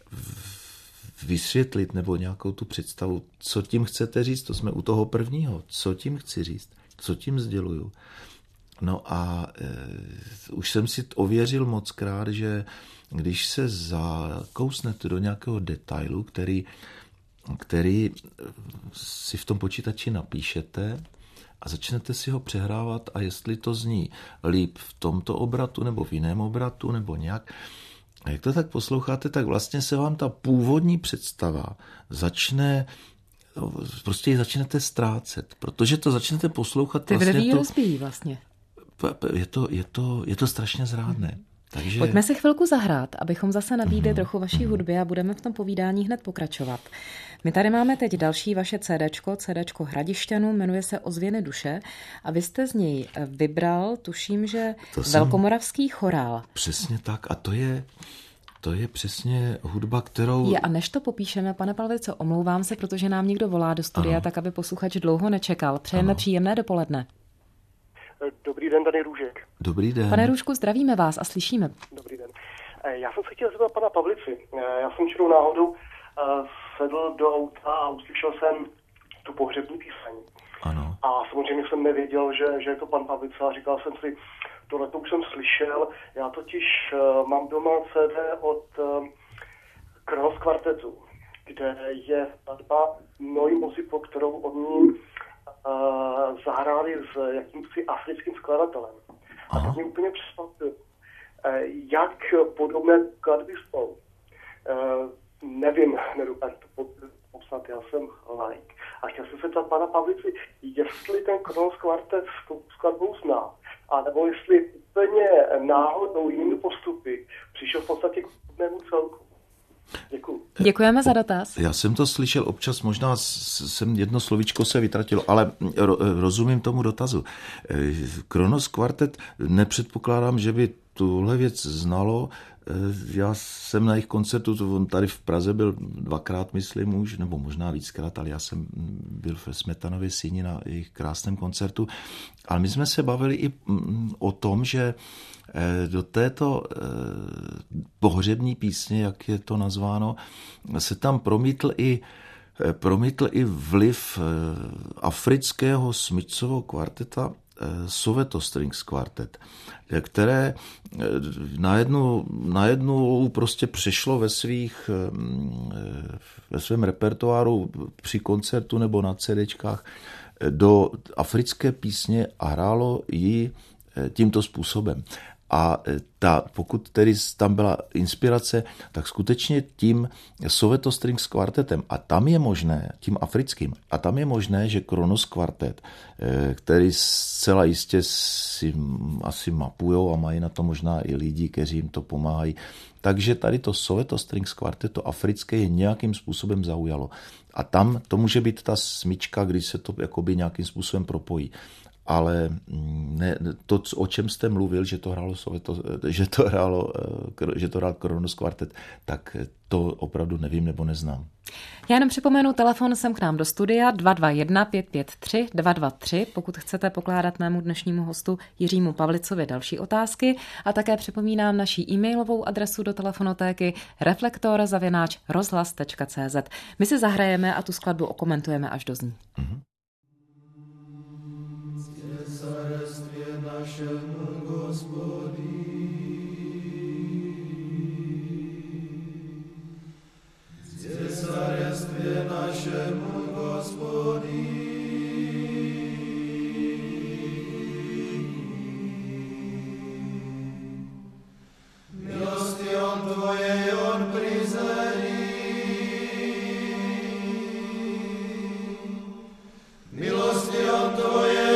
vysvětlit nebo nějakou tu představu, co tím chcete říct. To jsme u toho prvního. Co tím chci říct? Co tím sděluju? No a už jsem si ověřil mockrát, že když se zakousnete do nějakého detailu, který si v tom počítači napíšete a začnete si ho přehrávat a jestli to zní líp v tomto obratu nebo v jiném obratu nebo nějak, a jak to tak posloucháte, tak vlastně se vám ta původní představa prostě ji začnete ztrácet, protože to začnete poslouchat. Ty vlastně rozbíjí vlastně. Je to strašně zrádné. Takže... Pojďme si chvilku zahrát, abychom zase nabídli trochu vaší hudby a budeme v tom povídání hned pokračovat. My tady máme teď další vaše CDčko Hradišťanů, jmenuje se Ozvěny duše a vy jste z něj vybral, tuším, že Velkomoravský chorál. Přesně tak a to je To je přesně hudba, kterou... A než to popíšeme, pane Palvico, omlouvám se, protože nám někdo volá do studia, ano. Tak aby posluchač dlouho nečekal. Přejeme příjemné dopoledne. Dobrý den, tady Růžek. Dobrý den. Pane Růžku, zdravíme vás a slyšíme. Dobrý den. Já jsem se chtěl zeptat pana Pavlici. Já jsem čirou náhodou sedl do auta a uslyšel jsem tu pohřební píseň. Ano. A samozřejmě jsem nevěděl, že je to pan Pavlica a říkal jsem si, tohle už jsem slyšel. Já totiž mám doma CD od Kronos kvartetu, kde je skladba Noi Musipo, kterou oni zahráli s jakýmsi africkým skladatelem. A to mě úplně překvapilo. Jak podobné skladby jsou. Nevím, nedokážu to popsat, já jsem laik. A chtěl jsem se ptat pana Pavlici, jestli ten Kronos kvartet tu skladbu zná, anebo jestli úplně náhodou jinými postupy přišel v podstatě k podobnému celku. Děkuji. Děkujeme za dotaz. Já jsem to slyšel občas, možná jsem jedno slovíčko se vytratilo, ale rozumím tomu dotazu. Kronos kvartet, nepředpokládám, že by tuhle věc znalo. Já jsem na jejich koncertu, on tady v Praze byl dvakrát, myslím už, nebo možná víckrát, ale já jsem byl ve Smetanově síni na jejich krásném koncertu. Ale my jsme se bavili i o tom, že do této pohřební písně, jak je to nazváno, se tam promítl i vliv afrického Smithsovo kvarteta Soweto Strings Quartet, které najednou prostě přešlo ve svém repertoáru při koncertu nebo na CDčkách do africké písně a hrálo ji tímto způsobem. A pokud tedy tam byla inspirace, tak skutečně tím Soweto Strings Quartetem a tam je možné, tím africkým, a tam je možné, že Kronos kvartet, který zcela jistě si asi mapujou a mají na to možná i lidi, kteří jim to pomáhají, takže tady to Soweto Strings Quartet, to africké, je nějakým způsobem zaujalo. A tam to může být ta smyčka, když se to jakoby nějakým způsobem propojí. Ale ne, to, o čem jste mluvil, že to hrál Kronos kvartet, tak to opravdu nevím nebo neznám. Já jenom připomenu, telefon sem k nám do studia 221 553 223, pokud chcete pokládat mému dnešnímu hostu Jiřímu Pavlicovi další otázky, a také připomínám naší e-mailovou adresu do telefonotéky reflektor@rozhlas.cz. My si zahrajeme a tu skladbu okomentujeme, až dozní. Царствие нашему Господи, где царствие нашему Господи, милости Он Твоей Он призри, милости Он Твоей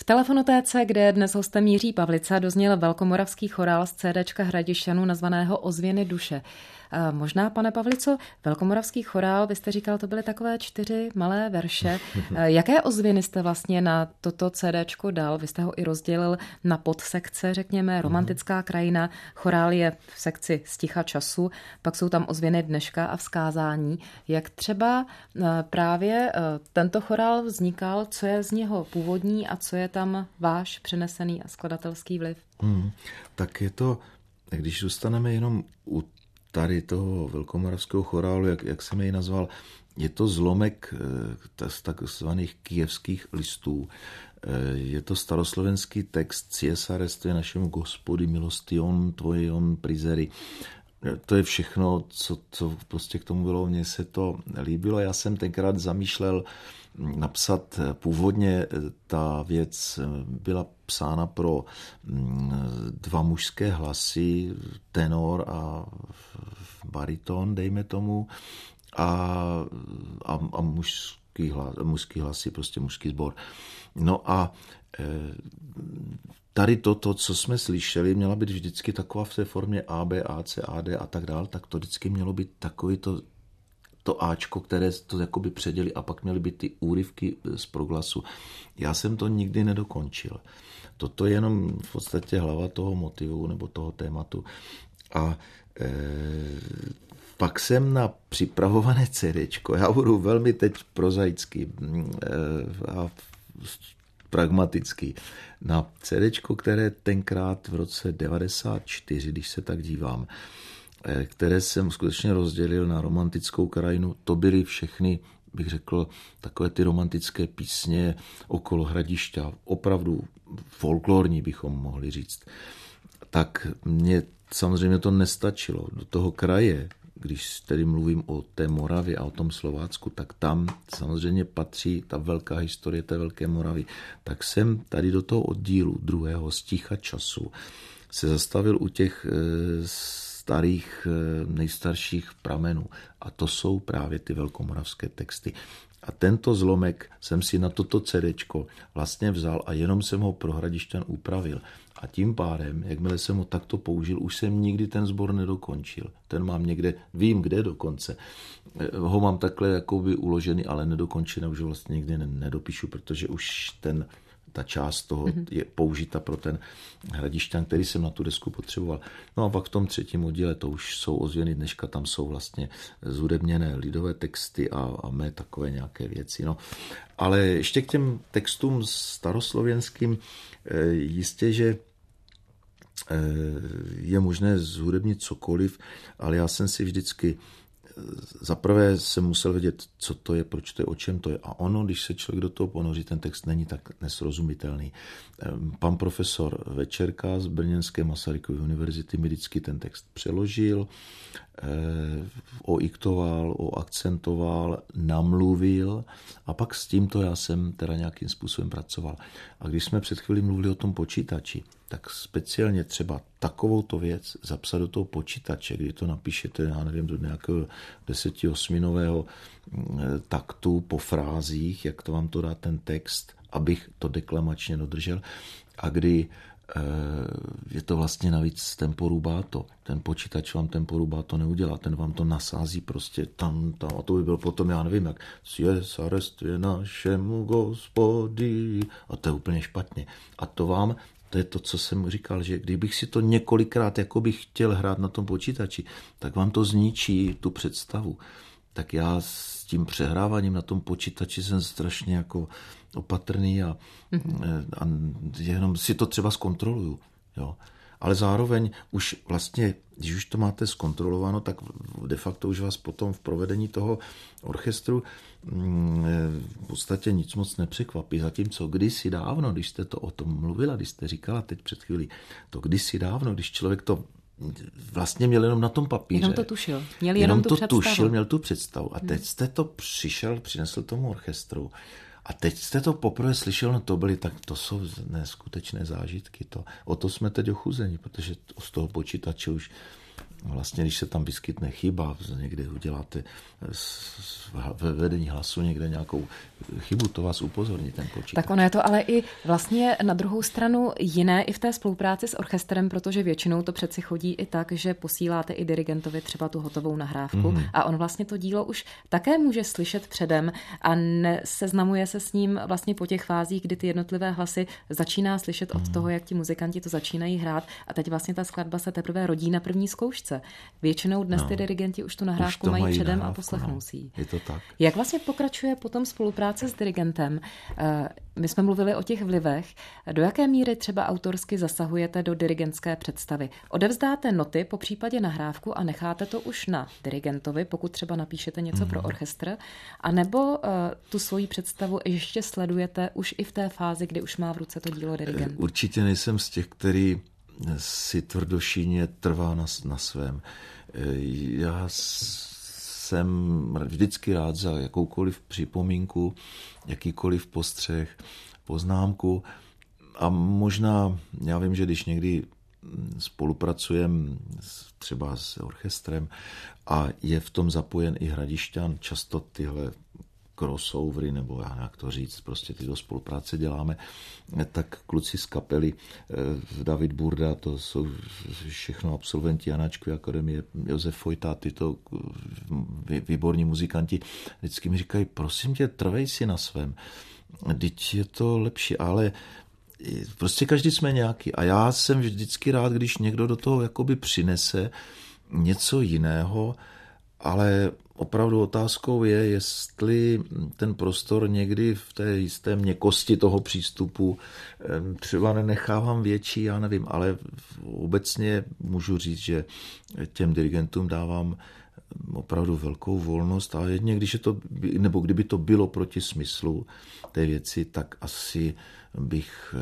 V Telefonotéce, kde je dnes hostem Jiří Pavlica, dozněl velkomoravský chorál z CDčka Hradišťanů nazvaného Ozvěny duše. Možná, pane Pavlico, velkomoravský chorál, vy jste říkal, to byly takové 4 malé verše. Jaké ozvěny jste vlastně na toto CDčko dal? Vy jste ho i rozdělil na podsekce, řekněme, romantická krajina. Chorál je v sekci Sticha času, pak jsou tam ozvěny dneška a vzkázání. Jak třeba právě tento chorál vznikal, co je z něho původní a co je tam váš přenesený a skladatelský vliv? Tak je to, když zůstaneme jenom u tady toho velkomoravského chorálu, jak jsem jej nazval, je to zlomek z takzvaných kyjevských listů. Je to staroslovenský text Cesarství našemu Gospodi, milostion tvojom prizeri. To je všechno, co prostě k tomu bylo. Mně se to líbilo. Já jsem tenkrát zamýšlel napsat původně, ta věc byla psána pro 2 mužské hlasy, tenor a bariton, dejme tomu, a mužský hlasy, prostě mužský sbor. No a tady toto, co jsme slyšeli, měla být vždycky taková v té formě A, B, A, C, A, D a tak dál, tak to vždycky mělo být takový to Ačko, které to jakoby předělí a pak měly být ty úryvky z proglasu. Já jsem to nikdy nedokončil. Toto je jenom v podstatě hlava toho motivu nebo toho tématu. A pak jsem na připravované CDčko, já budu velmi teď prozaický a pragmatický, na CDčko, které tenkrát v roce 94, když se tak dívám, které jsem skutečně rozdělil na romantickou krajinu. To byly všechny, bych řekl, takové ty romantické písně okolo Hradišťa, opravdu folklorní bychom mohli říct. Tak mně samozřejmě to nestačilo. Do toho kraje, když tedy mluvím o té Moravě a o tom Slovácku, tak tam samozřejmě patří ta velká historie té Velké Moravy. Tak jsem tady do toho oddílu 2. Sticha času se zastavil u těch starých, nejstarších pramenů. A to jsou právě ty velkomoravské texty. A tento zlomek jsem si na toto CDčko vlastně vzal a jenom jsem ho pro Hradišťan upravil. A tím pádem, jakmile jsem ho takto použil, už jsem nikdy ten sbor nedokončil. Ten mám někde, vím kde dokonce. Ho mám takhle jakoby uložený, ale nedokončený, už ho vlastně nikdy nedopíšu, protože už ta část toho je použita pro ten Hradišťan, který jsem na tu desku potřeboval. No a pak v tom 3. oddíle to už jsou ozvěny dneška, tam jsou vlastně zhudebněné lidové texty a mé takové nějaké věci. No. Ale ještě k těm textům staroslovenským, jistě, že je možné zhudebnit cokoliv, ale já jsem si vždycky zaprvé jsem musel vědět, co to je, proč to je, o čem to je. A ono, když se člověk do toho ponoří, ten text není tak nesrozumitelný. Pan profesor Večerka z Brněnské Masarykovy univerzity mi vždycky ten text přeložil, oiktoval, oakcentoval, namluvil a pak s tímto já jsem teda nějakým způsobem pracoval. A když jsme před chvílí mluvili o tom počítači, tak speciálně třeba takovouto věc zapsat do toho počítače, kdy to napíšete, já nevím, do nějakého 10osminového taktu po frázích, jak to vám to dá ten text, abych to deklamačně dodržel, a kdy je to vlastně navíc tempo rubato. Ten počítač vám tempo rubato neudělá, ten vám to nasází prostě tam a to by bylo potom, já nevím, jak Cesarství našemu Gospodi a to je úplně špatně. A to je to, co jsem říkal, že kdybych si to několikrát jako bych chtěl hrát na tom počítači, tak vám to zničí tu představu. Tak já s tím přehráváním na tom počítači jsem strašně jako opatrný a jenom si to třeba zkontroluju. Jo. Ale zároveň už vlastně, když už to máte zkontrolováno, tak de facto už vás potom v provedení toho orchestru v podstatě nic moc nepřekvapí. Zatímco kdysi dávno, když jste to o tom mluvila, když jste říkala teď před chvílí, to kdysi dávno, když člověk to vlastně měl jenom na tom papíře. Jenom to tušil. Měl tu představu. A teď jste to přinesl tomu orchestru. A teď jste to poprvé slyšel, no to jsou neskutečné zážitky. O to jsme teď ochuzeni, protože z toho počítače už vlastně, když se tam vyskytne chyba, někde uděláte ve vedení hlasu někde nějakou chybu, to vás upozorní ten počítač. Tak ono je to ale i vlastně na druhou stranu jiné i v té spolupráci s orchestrem, protože většinou to přeci chodí i tak, že posíláte i dirigentovi třeba tu hotovou nahrávku a on vlastně to dílo už také může slyšet předem a seznamuje se s ním vlastně po těch fázích, kdy ty jednotlivé hlasy začíná slyšet od toho, jak ti muzikanti to začínají hrát a teď vlastně ta skladba se teprve rodí na první zkoušce. Většinou dnes ty dirigenti už tu nahrávku mají předem a poslechnou si ji. Je to tak. Jak vlastně pokračuje potom spolupráce s dirigentem? My jsme mluvili o těch vlivech. Do jaké míry třeba autorsky zasahujete do dirigentské představy? Odevzdáte noty, po případě nahrávku a necháte to už na dirigentovi, pokud třeba napíšete něco pro orchestr, anebo tu svoji představu ještě sledujete už i v té fázi, kdy už má v ruce to dílo dirigent? Určitě nejsem z těch, který si tvrdošíně trvá na svém. Já jsem vždycky rád za jakoukoliv připomínku, jakýkoliv postřeh, poznámku a možná, já vím, že když někdy spolupracujeme třeba s orchestrem a je v tom zapojen i Hradišťan, často tyhle crossovery, nebo já jak to říct, prostě tyto spolupráce děláme, tak kluci z kapely, David Burda, to jsou všechno absolventi Janáčkové akademie, Josef Fojta, tyto výborní muzikanti, vždycky mi říkají, prosím tě, trvej si na svém, vždyť je to lepší, ale prostě každý jsme nějaký a já jsem vždycky rád, když někdo do toho jakoby přinese něco jiného, ale opravdu otázkou je, jestli ten prostor někdy v té jisté měkkosti toho přístupu třeba nenechávám větší, já nevím, ale obecně můžu říct, že těm dirigentům dávám opravdu velkou volnost a jedně, když je to, nebo kdyby to bylo proti smyslu té věci, tak asi bych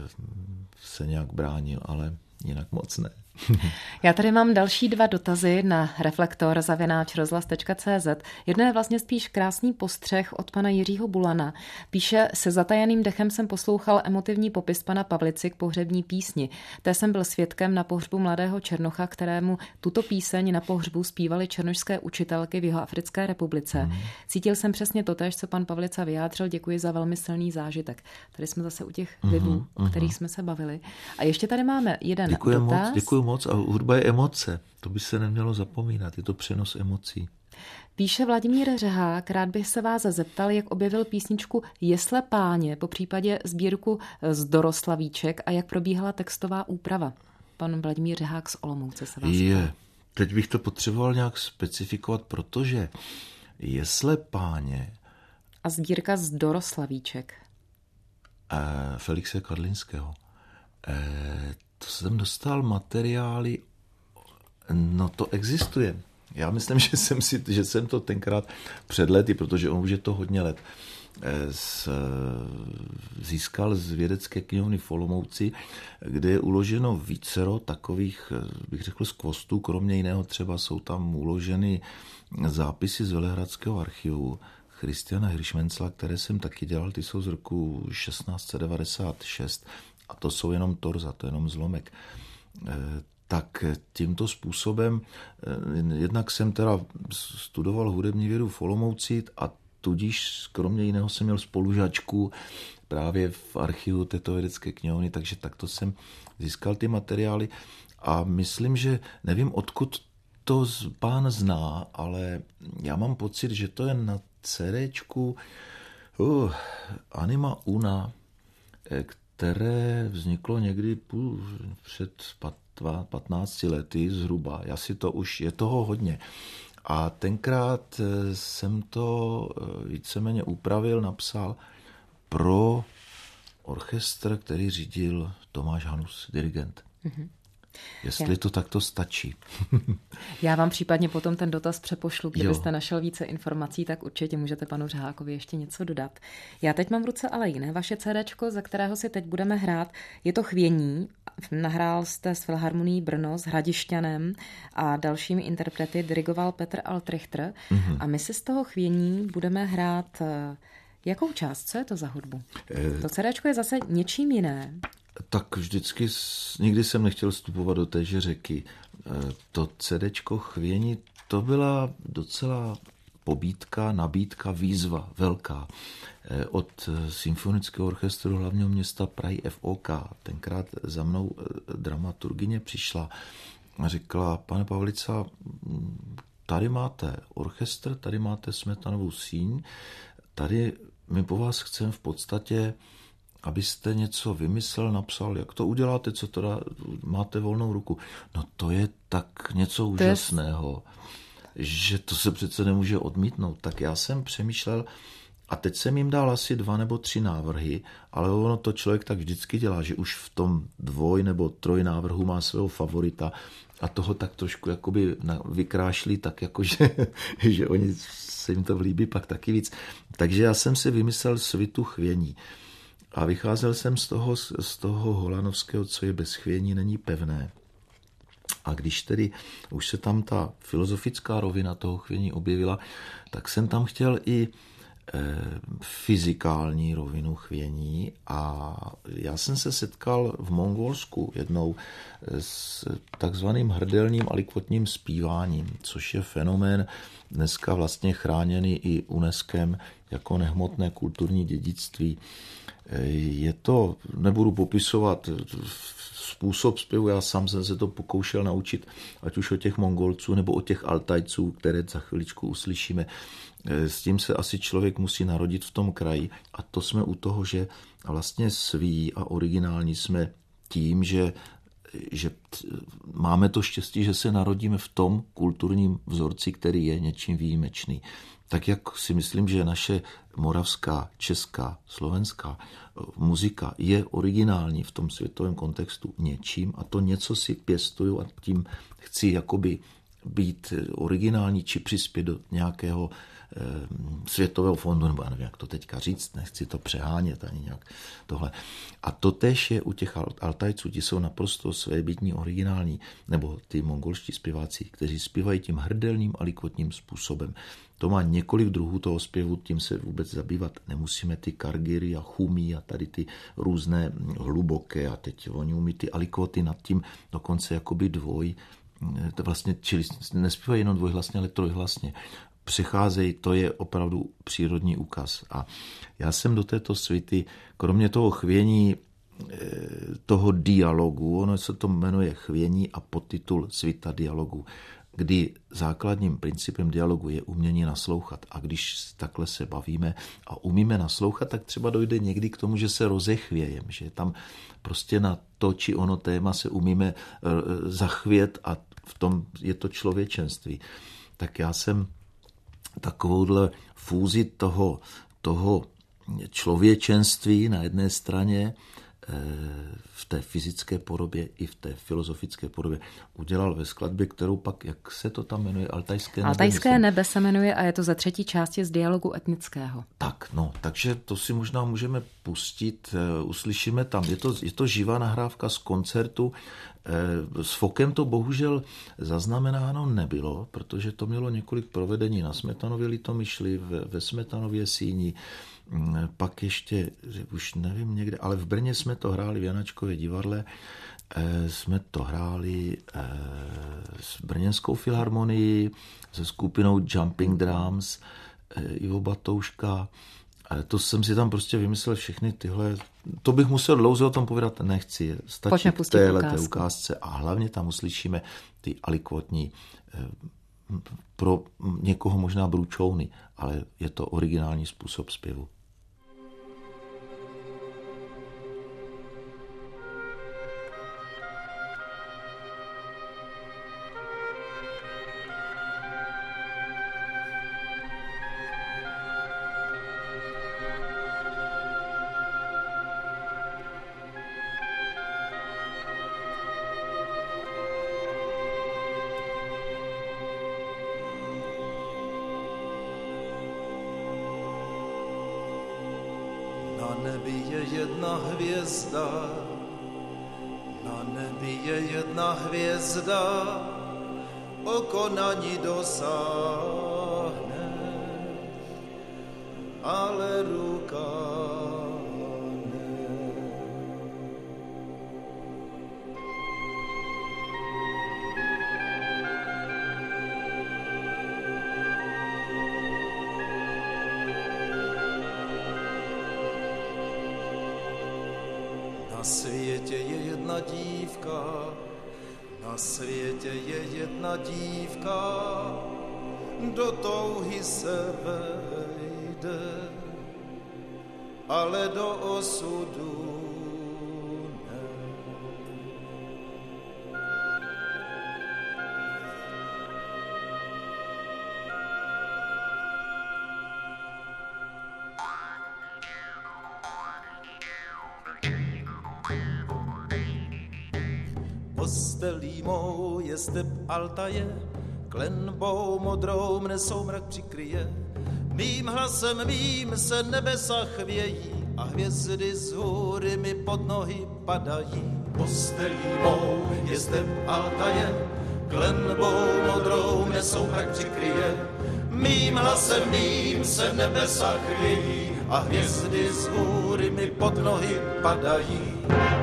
se nějak bránil, ale jinak moc ne. Já tady mám další 2 dotazy na reflektor@rozhlas.cz. Jedno je vlastně spíš krásný postřeh od pana Jiřího Bulana. Píše, se zatajeným dechem jsem poslouchal emotivní popis pana Pavlici k pohřební písni. Té jsem byl svědkem na pohřbu mladého Černocha, kterému tuto píseň na pohřbu zpívaly černošské učitelky v Jihoafrické republice. Cítil jsem přesně totéž, co pan Pavlica vyjádřil. Děkuji za velmi silný zážitek. Tady jsme zase u těch vlivů, o kterých jsme se bavili. A ještě tady máme jeden dotaz. Děkuji moc a hudba je emoce. To by se nemělo zapomínat. Je to přenos emocí. Píše Vladimír Řehák, rád bych se vás zeptal, jak objevil písničku Jesle páně, po případě sbírku z Doroslavíček a jak probíhala textová úprava. Pan Vladimír Řehák z Olomouce se vás ptal. Teď bych to potřeboval nějak specifikovat, protože Jesle páně a sbírka z Doroslavíček. Felixe Kadlinského. To jsem dostal materiály, no to existuje. Já myslím, že jsem to tenkrát před lety, protože on už je to hodně let, získal z vědecké knihovny v Olomouci, kde je uloženo vícero takových, bych řekl, skvostů, kromě jiného třeba jsou tam uloženy zápisy z Velehradského archivu Christiana Hirschmencla, které jsem taky dělal, ty jsou z roku 1696 a to jsou jenom torza, to je jenom zlomek. Tak tímto způsobem, jednak jsem teda studoval hudební vědu v Olomouci a tudíž kromě jiného jsem měl spolužačku právě v archivu této vědecké knihovny, takže takto jsem získal ty materiály a myslím, že nevím, odkud to pán zná, ale já mám pocit, že to je na CDčku Anima Una, které vzniklo někdy před 15 lety zhruba. Asi to už je toho hodně. A tenkrát jsem to víceméně upravil, napsal pro orchestr, který řídil Tomáš Hanus, dirigent. Jestli to takto stačí. Já vám případně potom ten dotaz přepošlu, kdybyste našel více informací, tak určitě můžete panu Řehákovi ještě něco dodat. Já teď mám v ruce ale jiné vaše CDčko, za kterého si teď budeme hrát. Je to Chvění. Nahrál jste s Filharmonií Brno, s Hradišťanem a dalšími interprety dirigoval Petr Altrichter. A my si z toho Chvění budeme hrát jakou část? Co je to za hudbu? To CDčko je zase něčím jiné. Tak vždycky, nikdy jsem nechtěl vstupovat do téže řeky. To CDčko Chvění, to byla docela pobídka, nabídka, výzva velká od Symfonického orchestru hlavního města Prahy FOK. Tenkrát za mnou dramaturgyně přišla a řekla: pane Pavlica, tady máte orchestr, tady máte Smetanovou síň, tady my po vás chceme v podstatě, abyste něco vymyslel, napsal, jak to uděláte, co teda máte volnou ruku. No to je tak něco úžasného, že to se přece nemůže odmítnout. Tak já jsem přemýšlel a teď jsem jim dal asi 2 nebo 3 návrhy, ale ono to člověk tak vždycky dělá, že už v tom 2 nebo 3 návrhu má svého favorita a toho tak trošku jakoby vykrášlí tak jako, že oni se jim to líbí pak taky víc. Takže já jsem si vymyslel svitu Chvění. A vycházel jsem z toho holanovského, co je bez chvění, není pevné. A když tedy už se tam ta filozofická rovina toho chvění objevila, tak jsem tam chtěl i fyzikální rovinu chvění a já jsem se setkal v Mongolsku jednou s takzvaným hrdelním alikvotním zpíváním, což je fenomén dneska vlastně chráněný i UNESCOem jako nehmotné kulturní dědictví. Je to, nebudu popisovat způsob zpěvu, já sám jsem se to pokoušel naučit, ať už od těch Mongolců nebo od těch Altajců, které za chviličku uslyšíme. S tím se asi člověk musí narodit v tom kraji a to jsme u toho, že vlastně svý a originální jsme tím, že máme to štěstí, že se narodíme v tom kulturním vzorci, který je něčím výjimečný. Tak jak si myslím, že naše moravská, česká, slovenská muzika je originální v tom světovém kontextu něčím a to něco si pěstuju a tím chci jakoby být originální či přispět do nějakého světového fondu, nebo já nevím, jak to teďka říct, nechci to přehánět ani nějak tohle. A to též je u těch Altajců, ti jsou naprosto svébytní, originální, nebo ty mongolští zpěváci, kteří zpívají tím hrdelním alikvotním způsobem. To má několik druhů toho zpěvu, tím se vůbec zabývat nemusíme, ty kargiry a chumí a tady ty různé hluboké a teď oni umí ty alikvoty nad tím dokonce jakoby to vlastně, čili nespívají jenom dvojhlasně, ale trojhlasně. Přecházejí, to je opravdu přírodní úkaz. A já jsem do této svity, kromě toho chvění, toho dialogu, ono se to jmenuje chvění a podtitul Svita dialogu, kdy základním principem dialogu je umění naslouchat. A když takhle se bavíme a umíme naslouchat, tak třeba dojde někdy k tomu, že se rozechvějem, že tam prostě na to či ono téma se umíme zachvět a v tom je to člověčenství. Tak já jsem takovouhle fúzi toho člověčenství na jedné straně v té fyzické podobě i v té filozofické podobě udělal ve skladbě, kterou pak, jak se to tam jmenuje, Altajské nebe? Altajské nebe se jmenuje a je to ze 3. části z dialogu etnického. Tak, no, takže to si možná můžeme pustit, uslyšíme tam, je to živá nahrávka z koncertu. S Fokem to bohužel zaznamenáno nebylo, protože to mělo několik provedení na Smetanově Litomyšli, ve Smetanově síni, pak ještě, už nevím někde, ale v Brně jsme to hráli v Janačkově divadle, jsme to hráli s Brněnskou filharmonií, se skupinou Jumping Drums, Ivo Batouška. To jsem si tam prostě vymyslel všechny tyhle, to bych musel dlouze o tom povědat, nechci, stačí k téhleté ukázce a hlavně tam uslyšíme ty alikvotní, pro někoho možná brůčouny, ale je to originální způsob zpěvu. Na nebi je jedna hvězda, oko na ní dosáhne, ale ruka ne. jedna dívka, na světě je jedna dívka, do touhy se vejde, ale do osudu ne. Postelí mou je step altaje, klenbou modrou mne soumrak přikryje. Mým hlasem mým se nebesa chvějí a hvězdy z hůry mi pod nohy padají. Postelí mou je step altaje, klenbou modrou mne soumrak přikryje. Mým hlasem mým se nebesa chvějí a hvězdy z hůry mi pod nohy padají.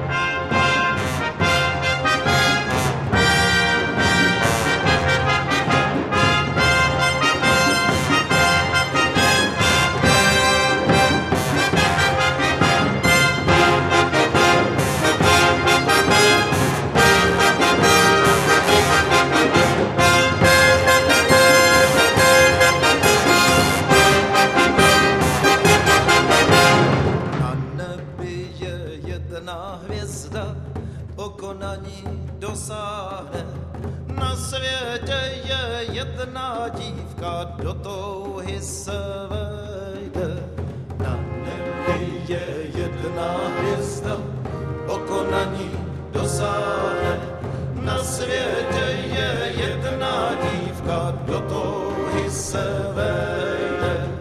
Dosáhne. Na světě je jedna dívka, do touhy se vejde. Na nebi je jedna hvězda, oko na ní dosáhne. Na světě je jedna dívka, do touhy se vejde.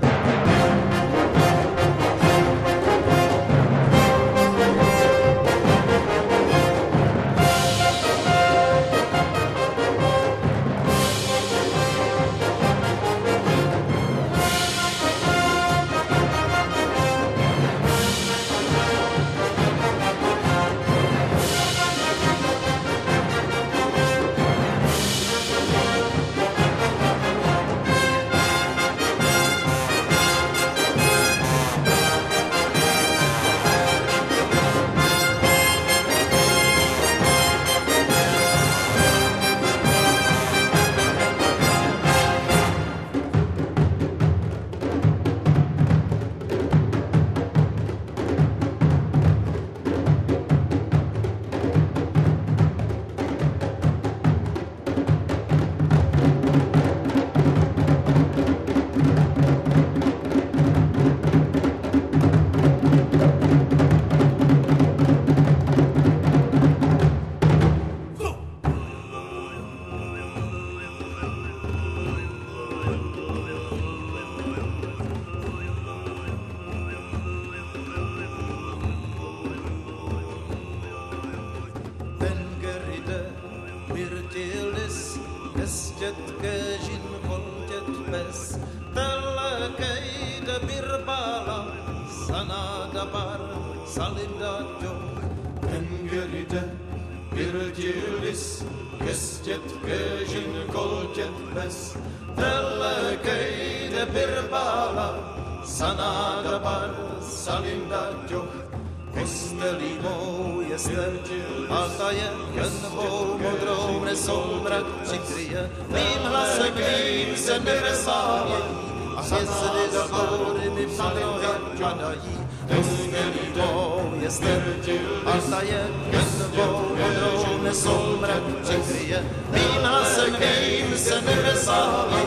Mým hlasem mým se nebesa a hvězdy z hůry mi pod nohy padají. Postelí mou je step altaje, klenbou modrou mne soumrak přikryje. Mým hlasem mým se nebesa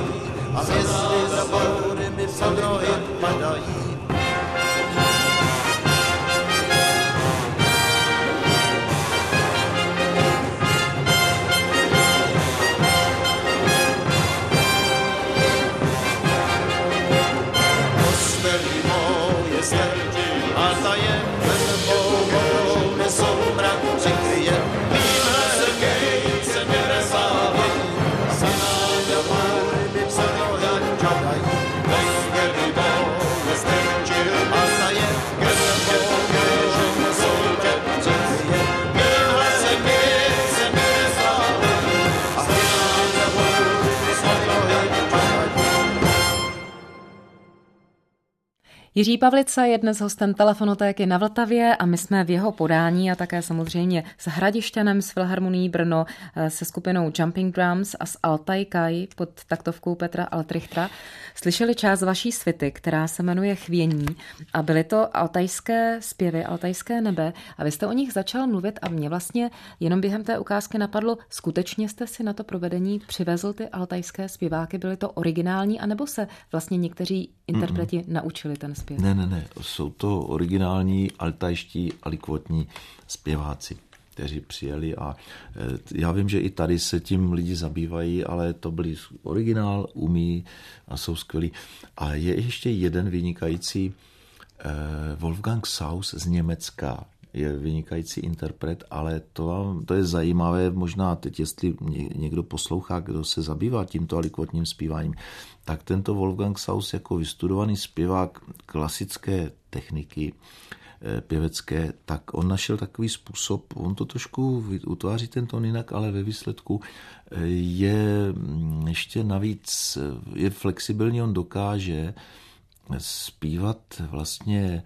a hvězdy z hůry mi pod nohy padají. Stay Jiří Pavlica je dnes hostem Telefonotéky na Vltavě a my jsme v jeho podání a také samozřejmě s Hradišťanem, s Filharmonií Brno, se skupinou Jumping Drums a s Altaj Kai pod taktovkou Petra Altrichtera slyšeli část vaší svity, která se jmenuje Chvění a byly to altajské zpěvy, altajské nebe a vy jste o nich začal mluvit a mě vlastně jenom během té ukázky napadlo, skutečně jste si na to provedení přivezl ty altajské zpěváky, byly to originální, anebo se vlastně někteří interpreti naučili ten zpěv? Ne. Jsou to originální altajští alikvotní zpěváci, kteří přijeli a já vím, že i tady se tím lidi zabývají, ale to byli originál, umí a jsou skvělí. A je ještě jeden vynikající Wolfgang Saus z Německa. Je vynikající interpret, ale to je zajímavé, možná teď, jestli někdo poslouchá, kdo se zabývá tímto alikvotním zpíváním, tak tento Wolfgang Saus jako vystudovaný zpěvák klasické techniky pěvecké, tak on našel takový způsob, on to trošku utváří ten tón jinak, ale ve výsledku je ještě navíc, je flexibilní, on dokáže zpívat vlastně.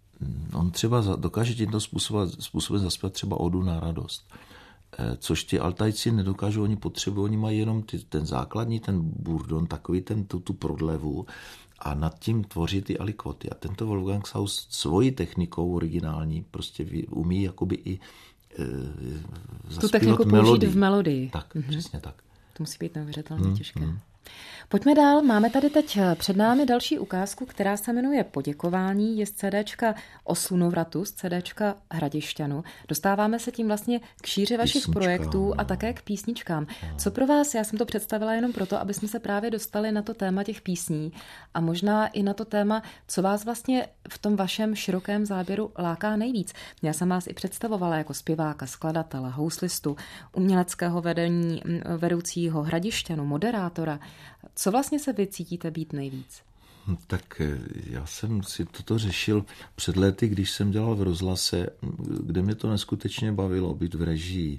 On třeba dokáže tímto způsobem zaspívat třeba odu na radost, což ti Altajci nedokážou, oni potřebují, oni mají jenom ten základní, ten burdon, takový tu prodlevu a nad tím tvoří ty alikvoty. A tento Wolfgang Saus svojí technikou originální prostě umí jakoby i zaspívat tu techniku použít v melodii. Tak, přesně tak. To musí být neuvěřitelně těžké. Pojďme dál, máme tady teď před námi další ukázku, která se jmenuje Poděkování, je z CDčka O slunovratu, z CDčka Hradišťanu. Dostáváme se tím vlastně k šíři vašich projektů a také k písničkám. Co pro vás, já jsem to představila jenom proto, aby jsme se právě dostali na to téma těch písní a možná i na to téma, co vás vlastně v tom vašem širokém záběru láká nejvíc. Já jsem vás i představovala jako zpěváka, skladatele, houslistu, uměleckého vedoucího Hradišťanu, moderátora. Co vlastně se vy cítíte být nejvíc? Tak já jsem si toto řešil před lety, když jsem dělal v rozhlase, kde mě to neskutečně bavilo, být v režii,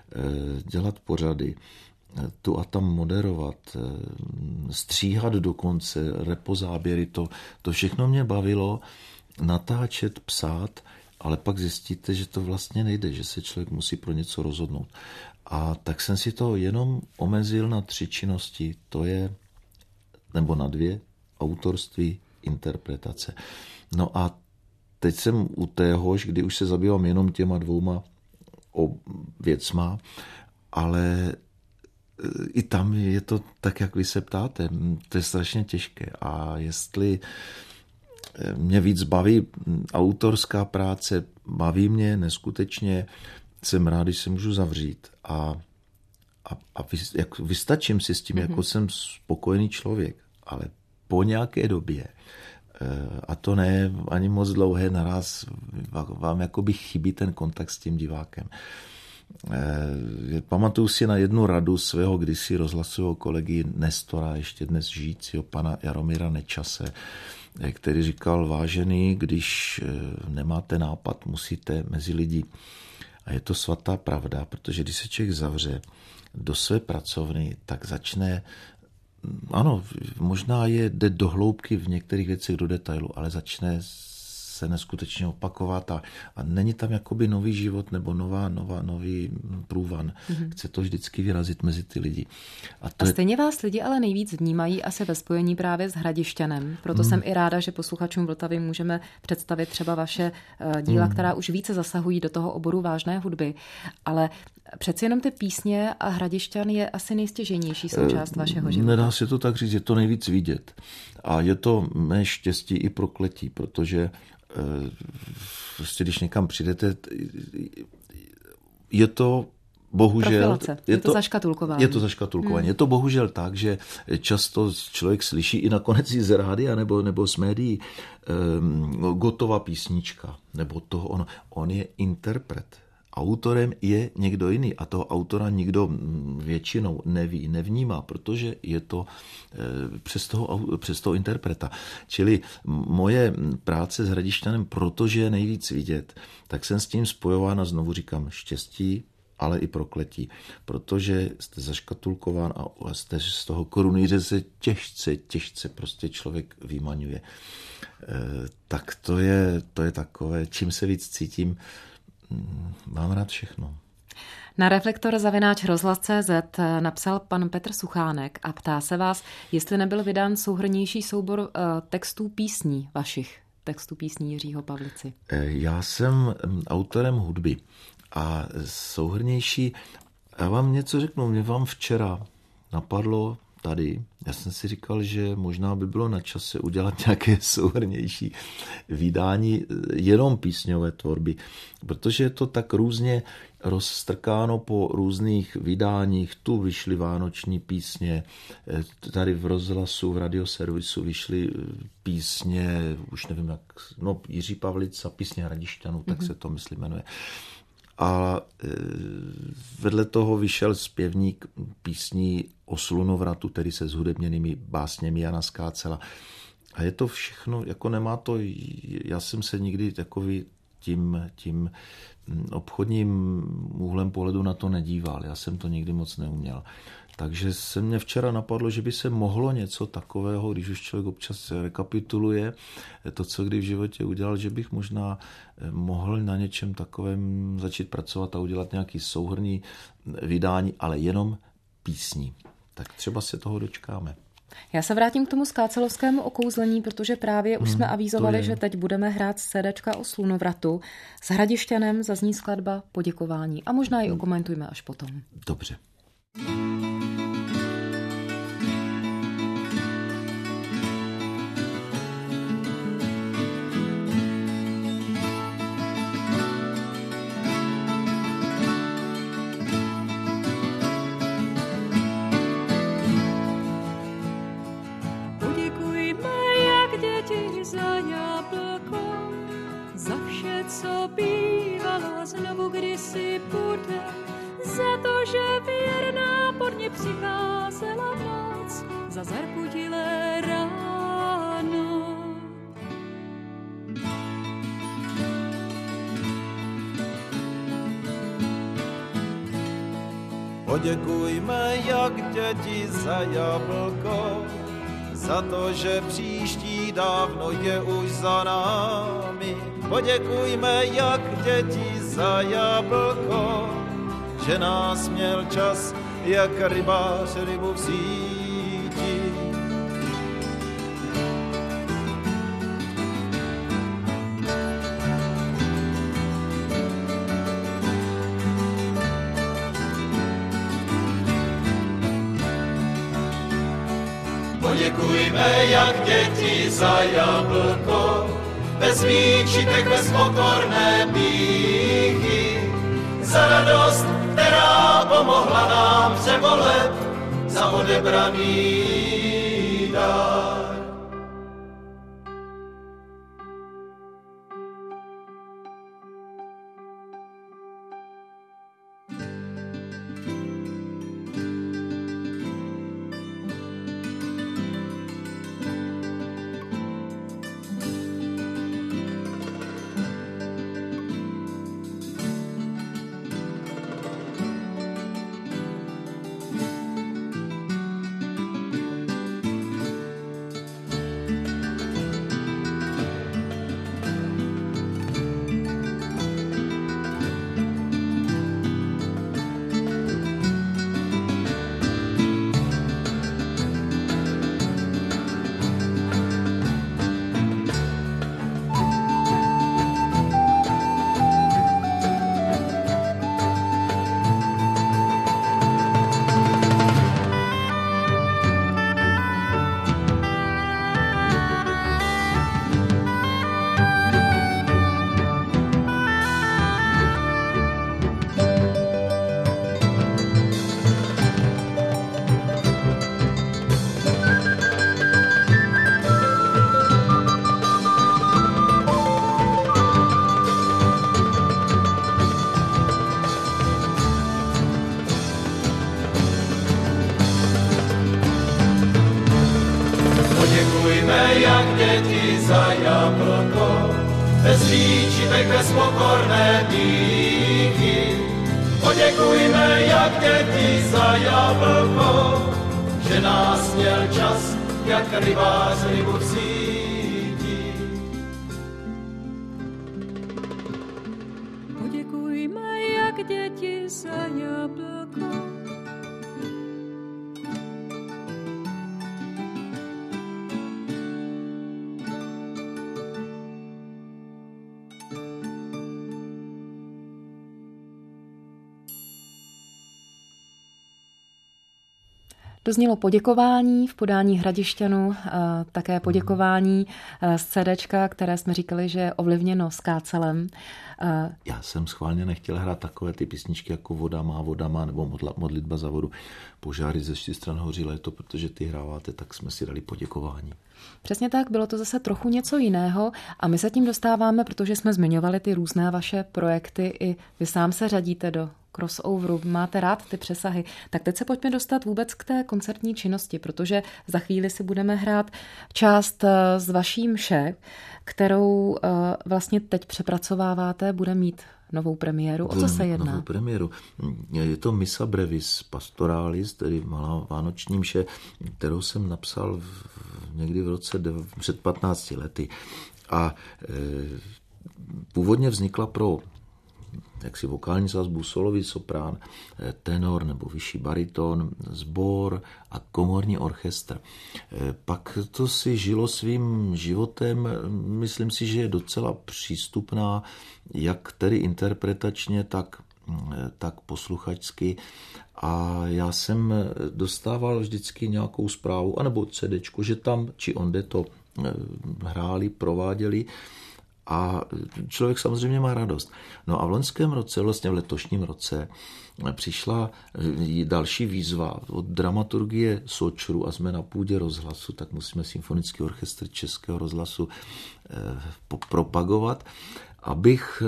dělat pořady, tu a tam moderovat, stříhat dokonce, repozáběry, to všechno mě bavilo, natáčet, psát, ale pak zjistíte, že to vlastně nejde, že se člověk musí pro něco rozhodnout. A tak jsem si to jenom omezil na 3 činnosti, nebo na 2, autorství, interpretace. No a teď jsem u téhož, kdy už se zabývám jenom těma 2 věcma, ale i tam je to tak, jak vy se ptáte, to je strašně těžké. A jestli mě víc baví autorská práce, baví mě neskutečně, jsem rád, když se můžu zavřít a vystačím si s tím, jako jsem spokojený člověk, ale po nějaké době, a to ne ani moc dlouhé, naraz vám jakoby chybí ten kontakt s tím divákem. Pamatuju si na jednu radu svého kdysi rozhlasového kolegy Nestora, ještě dnes žijícího pana Jaromíra Nečase, který říkal, vážený, když nemáte nápad, musíte mezi lidi. A je to svatá pravda, protože když se člověk zavře do své pracovny, tak začne, ano, možná jde do hloubky v některých věcech do detailu, ale začne se neskutečně opakovat a není tam jakoby nový život nebo nový průvan. Chce to vždycky vyrazit mezi ty lidi. A stejně vás lidi ale nejvíc vnímají asi ve spojení právě s Hradišťanem. Proto jsem i ráda, že posluchačům Vltavy můžeme představit třeba vaše díla, která už více zasahují do toho oboru vážné hudby. Ale přeci jenom ty písně a Hradišťan je asi nejstěžejnější součást vašeho života. Nedá se to tak říct, je to nejvíc vidět. A je to mé štěstí i prokletí, protože prostě když někam přijdete, je to bohužel... Je to zaškatulkování. Je to zaškatulkování. Je to bohužel tak, že často člověk slyší i nakonec i z rádia nebo z médií gotová písnička, nebo toho on je interpret. Autorem je někdo jiný a toho autora nikdo většinou neví, nevnímá, protože je to přes toho interpreta. Čili moje práce s Hradišťanem, protože je nejvíc vidět, tak jsem s tím spojován a znovu říkám štěstí ale i prokletí, protože jste zaškatulkován a jste z toho korunýře se těžce prostě člověk vymaňuje. Tak to je takové, čím se víc cítím, mám rád všechno. Na reflektor@rozhlas.cz napsal pan Petr Suchánek a ptá se vás, jestli nebyl vydán souhrnnější soubor textů písní vašich, textů písní Jiřího Pavlici. Já jsem autorem hudby a souhrnnější, já vám něco řeknu, mě vám včera napadlo tady, já jsem si říkal, že možná by bylo na čase udělat nějaké souhrnnější vydání jenom písňové tvorby, protože je to tak různě rozstrkáno po různých vydáních. Tu vyšly vánoční písně, tady v rozhlasu, v radioservisu vyšly písně, už nevím jak, Jiří Pavlica, písně Hradišťanů, tak se to myslím jmenuje. A vedle toho vyšel zpěvník písní o slunovratu, tedy se zhudebněnými básněmi Jana Skácela. A je to všechno, jako nemá to, já jsem se nikdy takový tím obchodním úhlem pohledu na to nedíval. Já jsem to nikdy moc neuměl. Takže se mě včera napadlo, že by se mohlo něco takového, když už člověk občas rekapituluje to, co kdy v životě udělal, že bych možná mohl na něčem takovém začít pracovat a udělat nějaký souhrnný vydání, ale jenom písní. Tak třeba se toho dočkáme. Já se vrátím k tomu skácelovskému okouzlení, protože právě už jsme avizovali, že teď budeme hrát z CDčka o slunovratu. S Hradišťanem zazní skladba Poděkování a možná ji okomentujme až potom. Dobře. Znovu kdysi bude, za to, že věrná pod mě přicházela v noc, za zarpudilé ráno. Poděkujme jak děti za jablko, za to, že příští dávno je už za námi. Poděkujme jak děti za jablko, že nás měl čas jak rybář rybu v síti. Poděkujme jak děti za jablko, bez výčitek, bez pokorné pýchy, za radost, která pomohla nám přebolet, za odebraný dár. za jablko, bez výčitek, bez pokorné pýchy. Poděkujme jak děti za jablko, že nás měl čas, jak rybář rybu cítí. Poděkujme jak děti za jablko. Doznělo poděkování v podání Hradišťanů, také poděkování z CDčka, které jsme říkali, že je ovlivněno skácelem. Já jsem schválně nechtěl hrát takové ty písničky jako Voda má nebo Modlitba za vodu. Požáry ze 4 stran hoří léto, protože ty hráváte, tak jsme si dali poděkování. Přesně tak, bylo to zase trochu něco jiného a my se tím dostáváme, protože jsme zmiňovali ty různé vaše projekty, i vy sám se řadíte do crossoveru, máte rád ty přesahy. Tak teď se pojďme dostat vůbec k té koncertní činnosti, protože za chvíli si budeme hrát část z vaší mše, kterou vlastně teď přepracováváte, bude mít novou premiéru. O co se jedná? Novou premiéru. Je to Missa Brevis Pastoralis, tedy malá vánoční mše, kterou jsem napsal někdy v roce před 15 lety. A původně vznikla pro jaksi vokální sazbu, solový soprán, tenor nebo vyšší bariton, sbor a komorní orchestr. Pak to si žilo svým životem, myslím si, že je docela přístupná, jak tedy interpretačně, tak posluchačsky. A já jsem dostával vždycky nějakou zprávu, anebo CDčku, že tam či onde to hráli, prováděli. A člověk samozřejmě má radost. No a v loňském roce, vlastně v letošním roce, přišla další výzva od dramaturgie Sočru a jsme na půdě rozhlasu, tak musíme Symfonický orchestr Českého rozhlasu propagovat, abych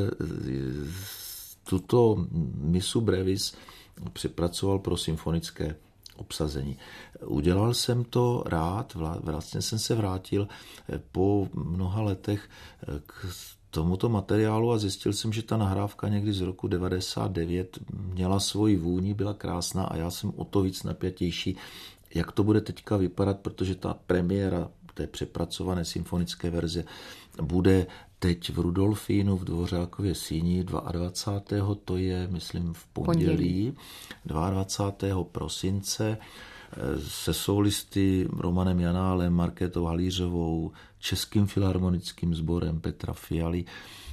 tuto Missu Brevis přepracoval pro symfonické obsazení. Udělal jsem to rád, vlastně jsem se vrátil po mnoha letech k tomuto materiálu a zjistil jsem, že ta nahrávka někdy z roku 99 měla svoji vůni, byla krásná a já jsem o to víc napjatější, jak to bude teďka vypadat, protože ta premiéra té přepracované symfonické verze bude teď v Rudolfínu v Dvořákově síni 22. to je, myslím, v pondělí 22. prosince se solisty Romanem Janálem, Markétou Halířovou, Českým filharmonickým sborem Petra Fialy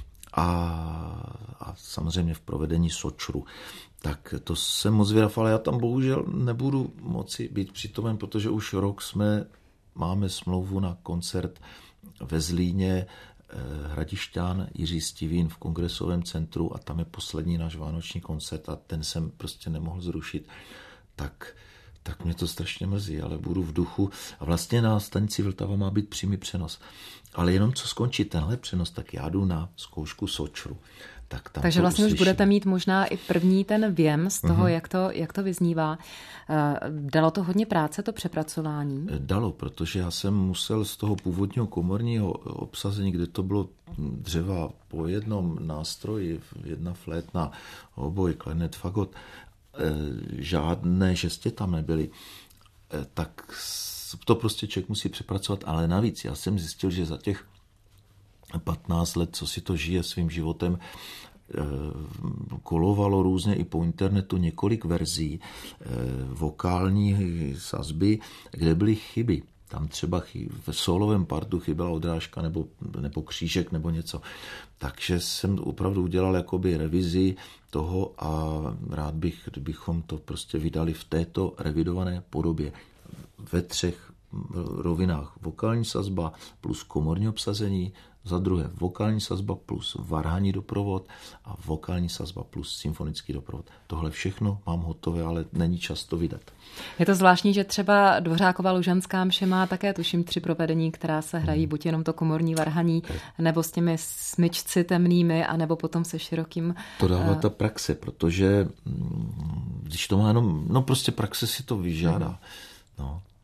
a samozřejmě v provedení Sočru. Tak to jsem moc zvědav, ale já tam bohužel nebudu moci být přítomen, protože už rok máme smlouvu na koncert ve Zlíně, Hradišťan, Jiří Stivín v Kongresovém centru a tam je poslední náš vánoční koncert a ten jsem prostě nemohl zrušit. Tak mě to strašně mrzí, ale budu v duchu. A vlastně na stanici Vltava má být přímý přenos. Ale jenom co skončí tenhle přenos, tak já jdu na zkoušku Sočru. Takže vlastně už budete mít možná i první ten věm z toho, jak to vyznívá. Dalo to hodně práce, to přepracování? Dalo, protože já jsem musel z toho původního komorního obsazení, kde to bylo dřeva po jednom nástroji, jedna flétna, oboj, klarinet, fagot, žádné žestě tam nebyly, tak to prostě člověk musí přepracovat, ale navíc já jsem zjistil, že za těch 15 let, co si to žije svým životem, kolovalo různě i po internetu několik verzí vokální sazby, kde byly chyby. Tam třeba v solovém partu chyběla odrážka nebo křížek nebo něco. Takže jsem opravdu udělal jakoby revizi toho a rád bych, kdybychom to prostě vydali v této revidované podobě ve 3 rovinách. Vokální sazba plus komorní obsazení, za druhé vokální sazba plus varhanní doprovod a vokální sazba plus symfonický doprovod. Tohle všechno mám hotové, ale není čas to vydat. Je to zvláštní, že třeba Dvořákova Lužanská mše má také, tuším, 3 provedení, která se hrají buď jenom to komorní varhaní, nebo s těmi smyčci temnými, anebo potom se širokým. To dává ta praxe, protože když to má jenom, prostě praxe si to vyžádá. No.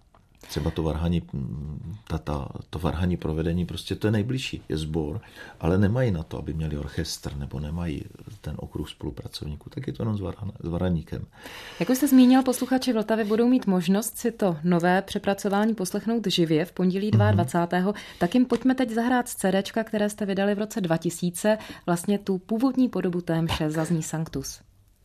Třeba to varhaní provedení, prostě to je nejbližší, je sbor, ale nemají na to, aby měli orchestr, nebo nemají ten okruh spolupracovníků, tak je to jenom s varhaníkem. Jak už jste zmínil, posluchači Vltavy budou mít možnost si to nové přepracování poslechnout živě v pondělí 22. Tak jim pojďme teď zahrát z CDčka, které jste vydali v roce 2000, vlastně tu původní podobu té mše zazní Sanctus.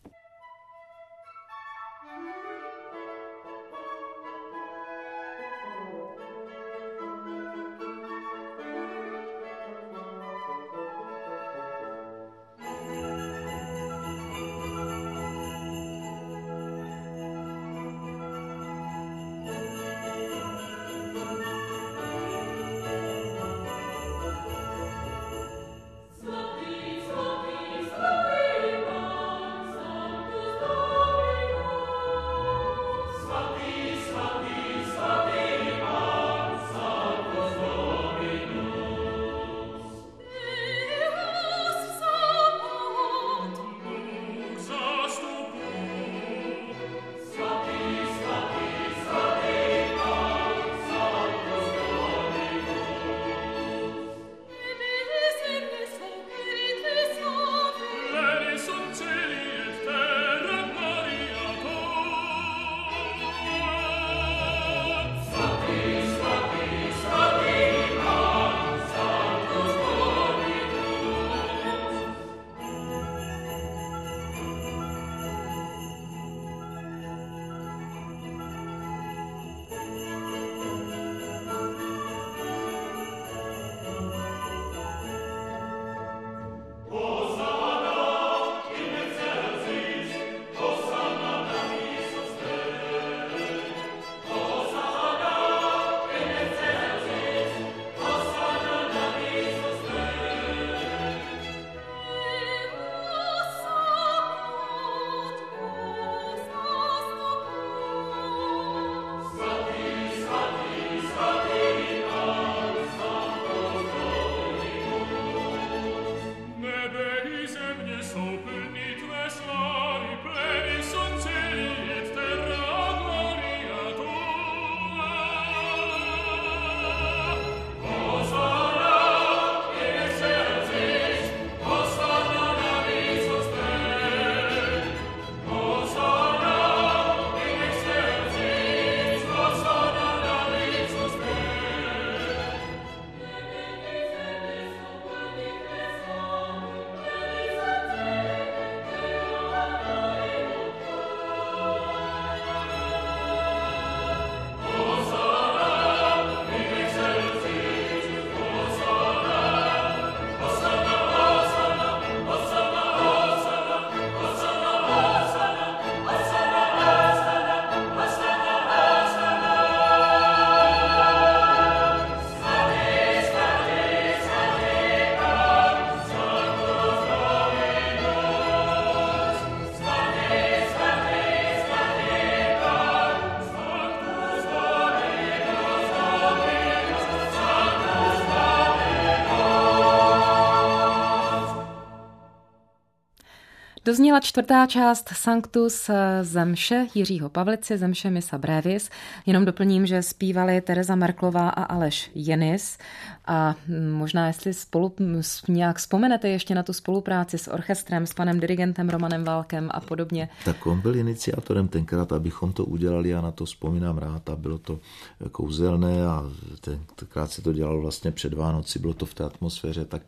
Dozněla čtvrtá část Sanctus ze mše Jiřího Pavlici, ze mše Missa Brevis. Jenom doplním, že zpívali Tereza Merklová a Aleš Jenis. A možná, jestli spolu nějak vzpomenete ještě na tu spolupráci s orchestrem, s panem dirigentem Romanem Válkem a podobně. Tak on byl iniciátorem tenkrát, abychom to udělali, já na to vzpomínám rád a bylo to kouzelné a tenkrát se to dělalo vlastně před Vánoci, bylo to v té atmosféře, tak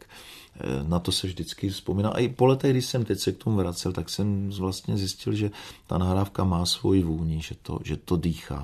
na to se vždycky vzpomínám. A i po letech, když jsem teď se k tomu vracel, tak jsem vlastně zjistil, že ta nahrávka má svoji vůni, že to dýchá.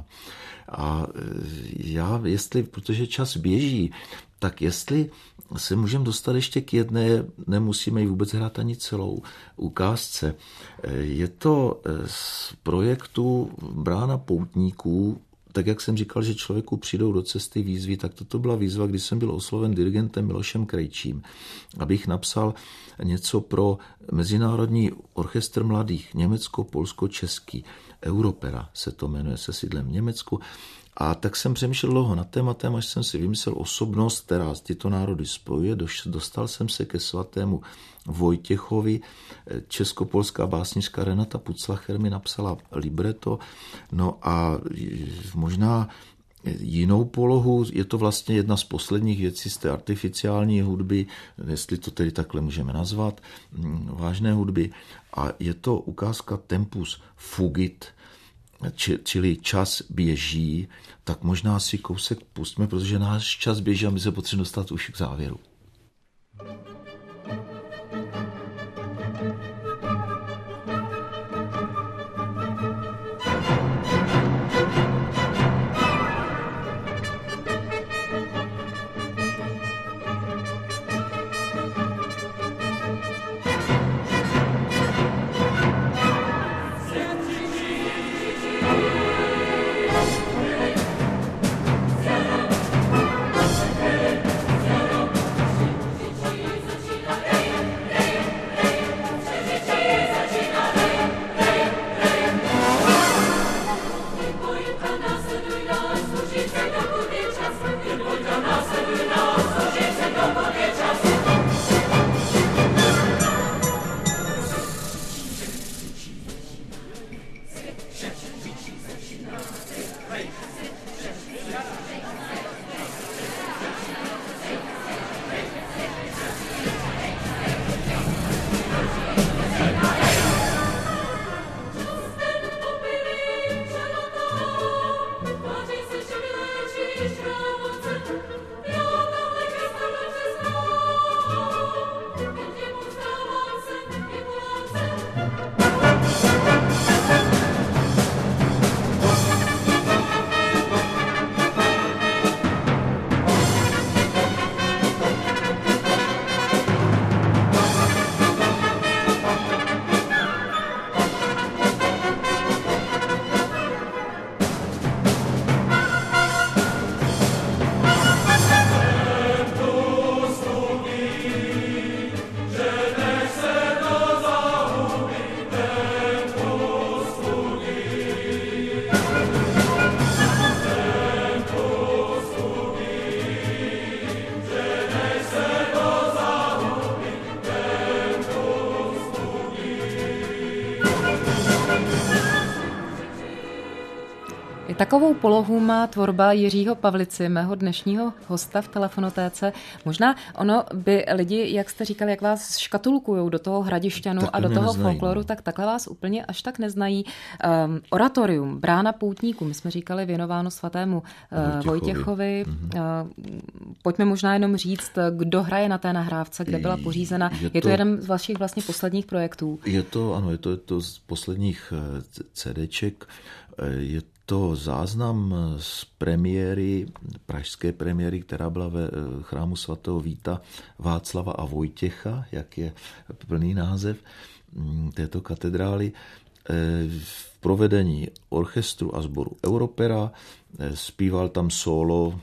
A já, protože čas běží, tak jestli se můžeme dostat ještě k jedné, nemusíme ji vůbec hrát ani celou ukázce. Je to z projektu Brána poutníků. Tak jak jsem říkal, že člověku přijdou do cesty výzvy, tak toto byla výzva, kdy jsem byl osloven dirigentem Milošem Krejčím, abych napsal něco pro Mezinárodní orchestr mladých německo-polsko-český. Europera se to jmenuje, se sídlem v Německu. A tak jsem přemýšlel dlouho nad tématem, až jsem si vymyslel osobnost, která tyto národy spojuje. Dostal jsem se ke svatému Vojtěchovi. Českopolská básnička Renata Puclacher mi napsala libreto. No a možná jinou polohu, je to vlastně jedna z posledních věcí z té artificiální hudby, jestli to tedy takhle můžeme nazvat, vážné hudby. A je to ukázka tempus fugit, čili čas běží, tak možná si kousek pustíme, protože náš čas běží a my se potřebujeme dostat už k závěru. Takovou polohu má tvorba Jiřího Pavlici, mého dnešního hosta v Telefonotéce. Možná ono by lidi, jak jste říkali, jak vás škatulkujou do toho Hradišťanu a do toho folkloru, tak takhle vás úplně až tak neznají. Oratorium, Brána poutníků, my jsme říkali věnováno svatému Vojtěchovi. Pojďme možná jenom říct, kdo hraje na té nahrávce, kde byla pořízena. Je to jeden z vašich vlastně posledních projektů. Je to z posledních CDček. Je to záznam z premiéry, pražské premiéry, která byla ve chrámu svatého Víta Václava a Vojtěcha, jak je plný název této katedrály, v provedení orchestru a sboru Europera. Zpíval tam solo,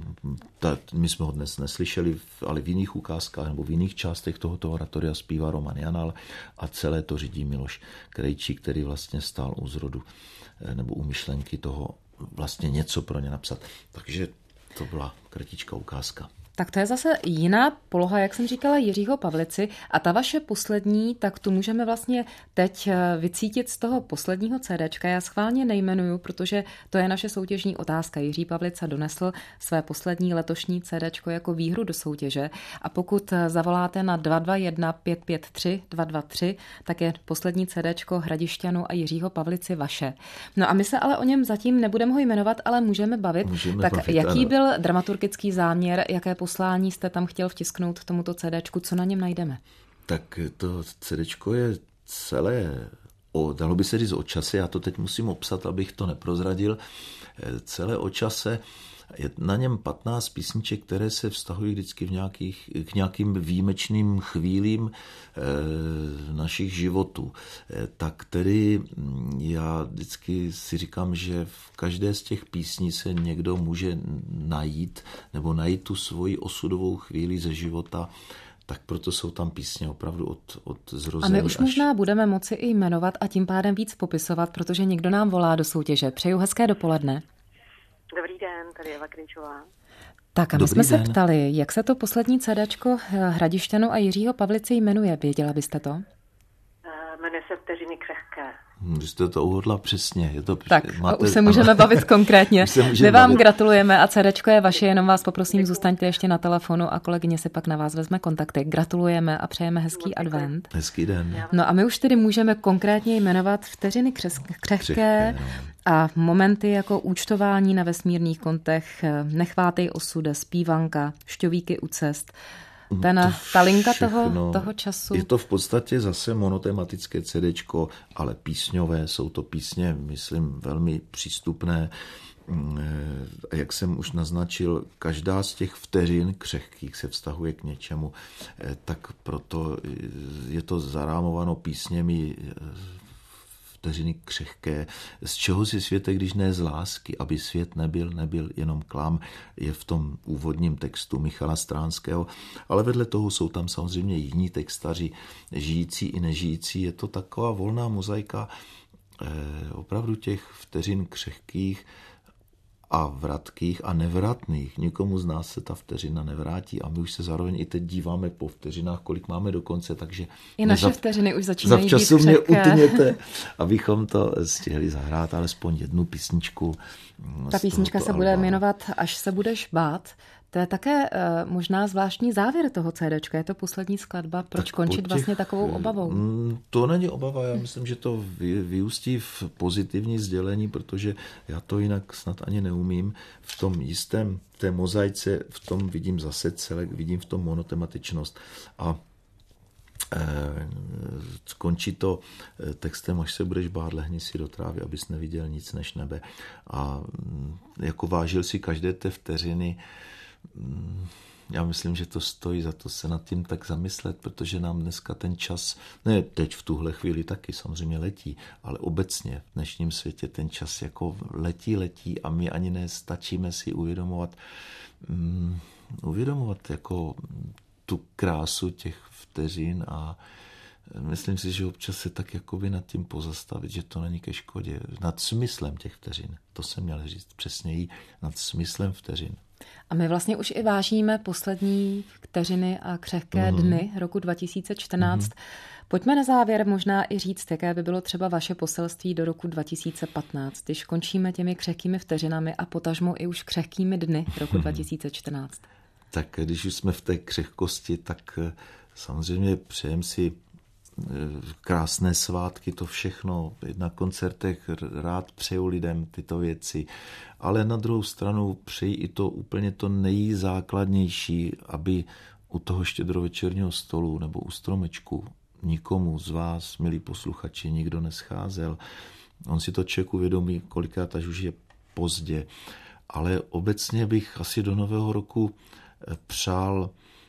my jsme ho dnes neslyšeli, ale v jiných ukázkách nebo v jiných částech tohoto oratoria zpívá Roman Janal a celé to řídí Miloš Krejčí, který vlastně stál u zrodu nebo u myšlenky toho vlastně něco pro ně napsat. Takže to byla kratičká ukázka. Tak to je zase jiná poloha, jak jsem říkala, Jiřího Pavlici. A ta vaše poslední, tak tu můžeme vlastně teď vycítit z toho posledního CDčka. Já schválně nejmenuju, protože to je naše soutěžní otázka. Jiří Pavlica donesl své poslední letošní CDčko jako výhru do soutěže. A pokud zavoláte na 221 553 223, tak je poslední CDčko Hradišťanu a Jiřího Pavlici vaše. No a my se ale o něm zatím nebudeme ho jmenovat, ale můžeme bavit. Jaký byl dramaturgický záměr, jaké poslání jste tam chtěl vtisknout tomuto CDčku, co na něm najdeme? Tak to CDčko je celé, dalo by se říct o čase, já to teď musím obsat, abych to neprozradil, celé o čase. Je na něm 15 písniček, které se vztahují vždycky k nějakým výjimečným chvílím našich životů. Tak tedy já vždycky si říkám, že v každé z těch písní se někdo může najít nebo najít tu svoji osudovou chvíli ze života, tak proto jsou tam písně opravdu od zrození. A my už možná budeme moci i jmenovat a tím pádem víc popisovat, protože někdo nám volá do soutěže. Přeju hezké dopoledne. Dobrý den, tady Eva Kryčová. Tak a my jsme se ptali, jak se to poslední CDčko Hradišťanu a Jiřího Pavlici jmenuje. Věděla byste to? Jmenuje se Vteřiny křehké. Vy jste to uhodla přesně. Tak, už se můžeme bavit konkrétně. My vám gratulujeme a CDčko je vaše, jenom vás poprosím, zůstaňte ještě na telefonu a kolegyně si pak na vás vezme kontakty. Gratulujeme a přejeme hezký advent. Hezký den. No a my už tedy můžeme konkrétně jmenovat Vteřiny křehké a momenty jako účtování na vesmírných kontech, Nechvátej osude, Zpívanka, Šťovíky u cest. Ta linka toho času. Je to v podstatě zase monotematické CDčko, ale písňové, jsou to písně, myslím, velmi přístupné. Jak jsem už naznačil, každá z těch vteřin křehkých se vztahuje k něčemu, tak proto je to zarámováno písněmi Vteřiny křehké. Z čeho si světe, když ne z lásky, aby svět nebyl jenom klam, je v tom úvodním textu Michala Stránského, ale vedle toho jsou tam samozřejmě jiní textaři, žijící i nežijící. Je to taková volná mozaika opravdu těch vteřin křehkých a vratkých a nevratných. Nikomu z nás se ta vteřina nevrátí a my už se zároveň i teď díváme po vteřinách, kolik máme do konce, takže i naše vteřiny už začínají být křehké. Zavčasu mě utněte, abychom to stihli zahrát alespoň jednu písničku. Ta písnička se bude jmenovat Až se budeš bát. To je také možná zvláštní závěr toho CDčka. Je to poslední skladba. Proč končit vlastně takovou obavou? To není obava. Já myslím, že to vyústí v pozitivní sdělení, protože já to jinak snad ani neumím. V tom jistém, v té mozaice, v tom vidím zase celek, vidím v tom monotematičnost. A končí to textem Až se budeš bát, lehni si do trávy, abys neviděl nic než nebe. A jako vážil si každé té vteřiny. Já myslím, že to stojí za to se nad tím tak zamyslet, protože nám dneska ten čas, ne teď v tuhle chvíli taky samozřejmě letí, ale obecně v dnešním světě ten čas jako letí a my ani nestačíme si uvědomovat jako tu krásu těch vteřin a myslím si, že občas se tak jakoby nad tím pozastavit, že to není ke škodě. Nad smyslem těch vteřin, to jsem měl říct přesněji, nad smyslem vteřin. A my vlastně už i vážíme poslední vteřiny a křehké dny roku 2014. Pojďme na závěr možná i říct, jaké by bylo třeba vaše poselství do roku 2015, když končíme těmi křehkými vteřinami a potažmo i už křehkými dny roku 2014. Tak když už jsme v té křehkosti, tak samozřejmě přejem si krásné svátky, to všechno. Na koncertech rád přeju lidem tyto věci, ale na druhou stranu přeji i to úplně to nejzákladnější, aby u toho štědrovečerního stolu nebo u stromečku nikomu z vás, milí posluchači, nikdo nescházel. On si to člověk uvědomí, kolikrát až už je pozdě. Ale obecně bych asi do nového roku přál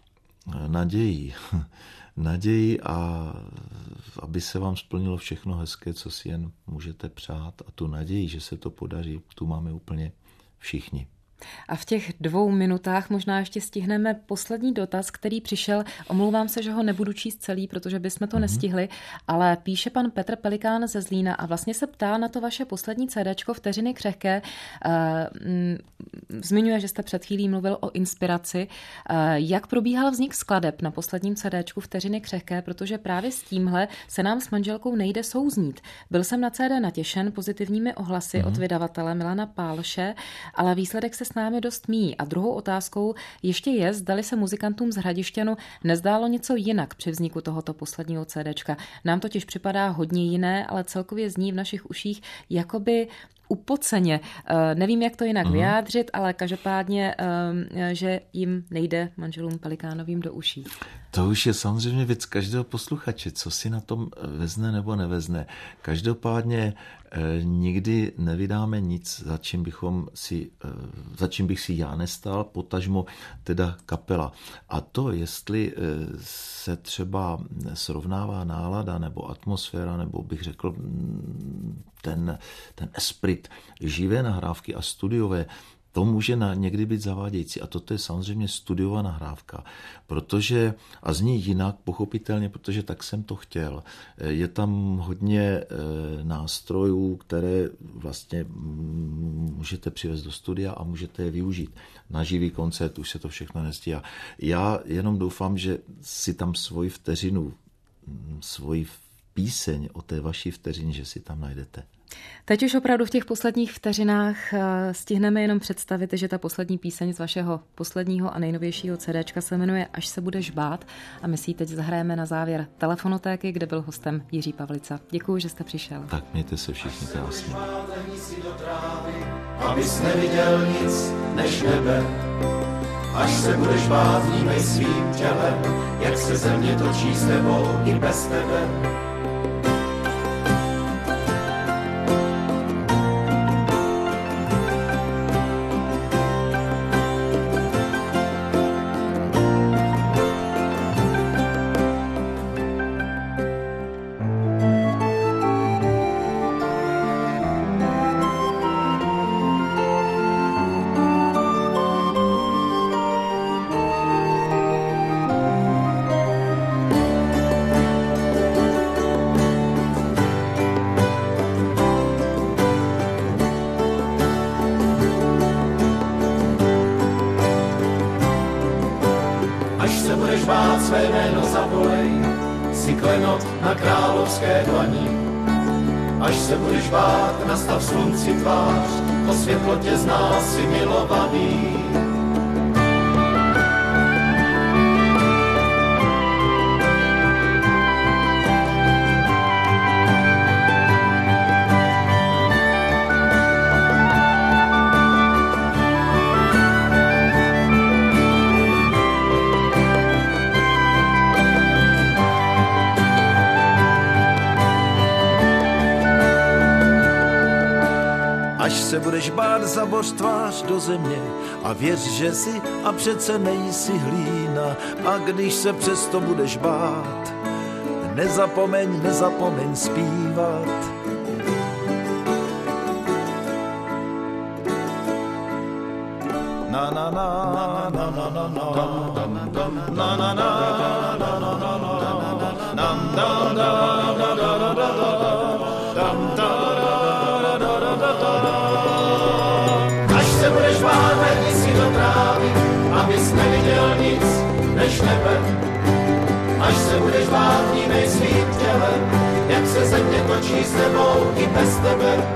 naději a aby se vám splnilo všechno hezké, co si jen můžete přát. A tu naději, že se to podaří, tu máme úplně všichni. A v těch 2 minutách možná ještě stihneme poslední dotaz, který přišel. Omlouvám se, že ho nebudu číst celý, protože bychom to nestihli, ale píše pan Petr Pelikán ze Zlína a vlastně se ptá na to vaše poslední CDčko Vteřiny křehké. Zmiňuje, že jste před chvílí mluvil o inspiraci. Jak probíhal vznik skladeb na posledním CDčku Vteřiny křehké, protože právě s tímhle se nám s manželkou nejde souznít. Byl jsem na CD natěšen pozitivními ohlasy od vydavatele Milana Pálše, ale výsledek se s námi dost míjí. A druhou otázkou ještě je, zdali se muzikantům z Hradišťanu nezdálo něco jinak při vzniku tohoto posledního CDčka. Nám totiž připadá hodně jiné, ale celkově zní v našich uších jakoby upoceně. Nevím, jak to jinak vyjádřit, ale každopádně, že jim nejde manželům Pelikánovým do uší. To už je samozřejmě věc každého posluchače, co si na tom vezne nebo nevezne. Každopádně nikdy nevydáme nic, za čím bych si já nestál, potažmo teda kapela. A to, jestli se třeba srovnává nálada nebo atmosféra, nebo bych řekl ten esprit živé nahrávky a studiové, to může někdy být zavádějící. A toto je samozřejmě studiová nahrávka, protože, a zní jinak, pochopitelně, protože tak jsem to chtěl. Je tam hodně nástrojů, které vlastně můžete přivést do studia a můžete je využít. Na živý koncert už se to všechno nestíhá. Já jenom doufám, že si tam svoji vteřinu, svoji píseň o té vaší vteřině, že si tam najdete. Teď už opravdu v těch posledních vteřinách stihneme jenom představit, že ta poslední píseň z vašeho posledního a nejnovějšího CDčka se jmenuje Až se budeš bát a my si ji teď zahrajeme na závěr telefonotéky, kde byl hostem Jiří Pavlica. Děkuji, že jste přišel. Tak mějte se všichni krásně. Abys neviděl nic než nebe, až se budeš bát, vnímej svým tělem, jak se země točí s tebou i bez tebe. Své jméno zavolej, si klenot na královské dlani. Až se budeš bát, nastav slunci tvář, to světlo tě zná, si milovaný. Až se budeš bát, zaboř tvář do země a věř, že jsi a přece nejsi hlína. A když se přesto budeš bát, nezapomeň zpívat. Na na na na na na na na na na až se budeš bát, vrhni si do trávy, abys neviděl nic než nebe. Až se budeš bát, vnímej svým tělem, jak se země točí s tebou i bez tebe.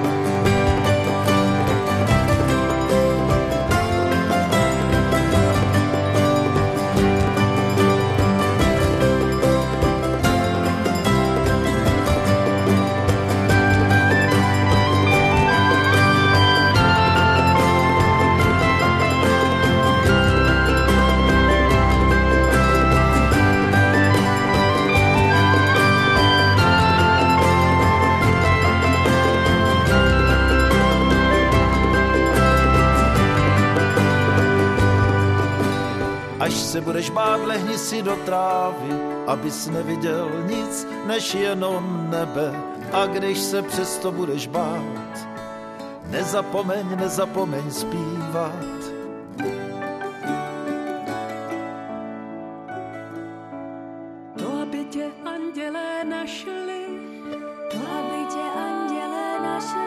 Až se budeš bát, lehni si do trávy, abys neviděl nic než jenom nebe. A když se přesto budeš bát, nezapomeň zpívat. To, aby tě andělé našli, to, aby tě andělé našli,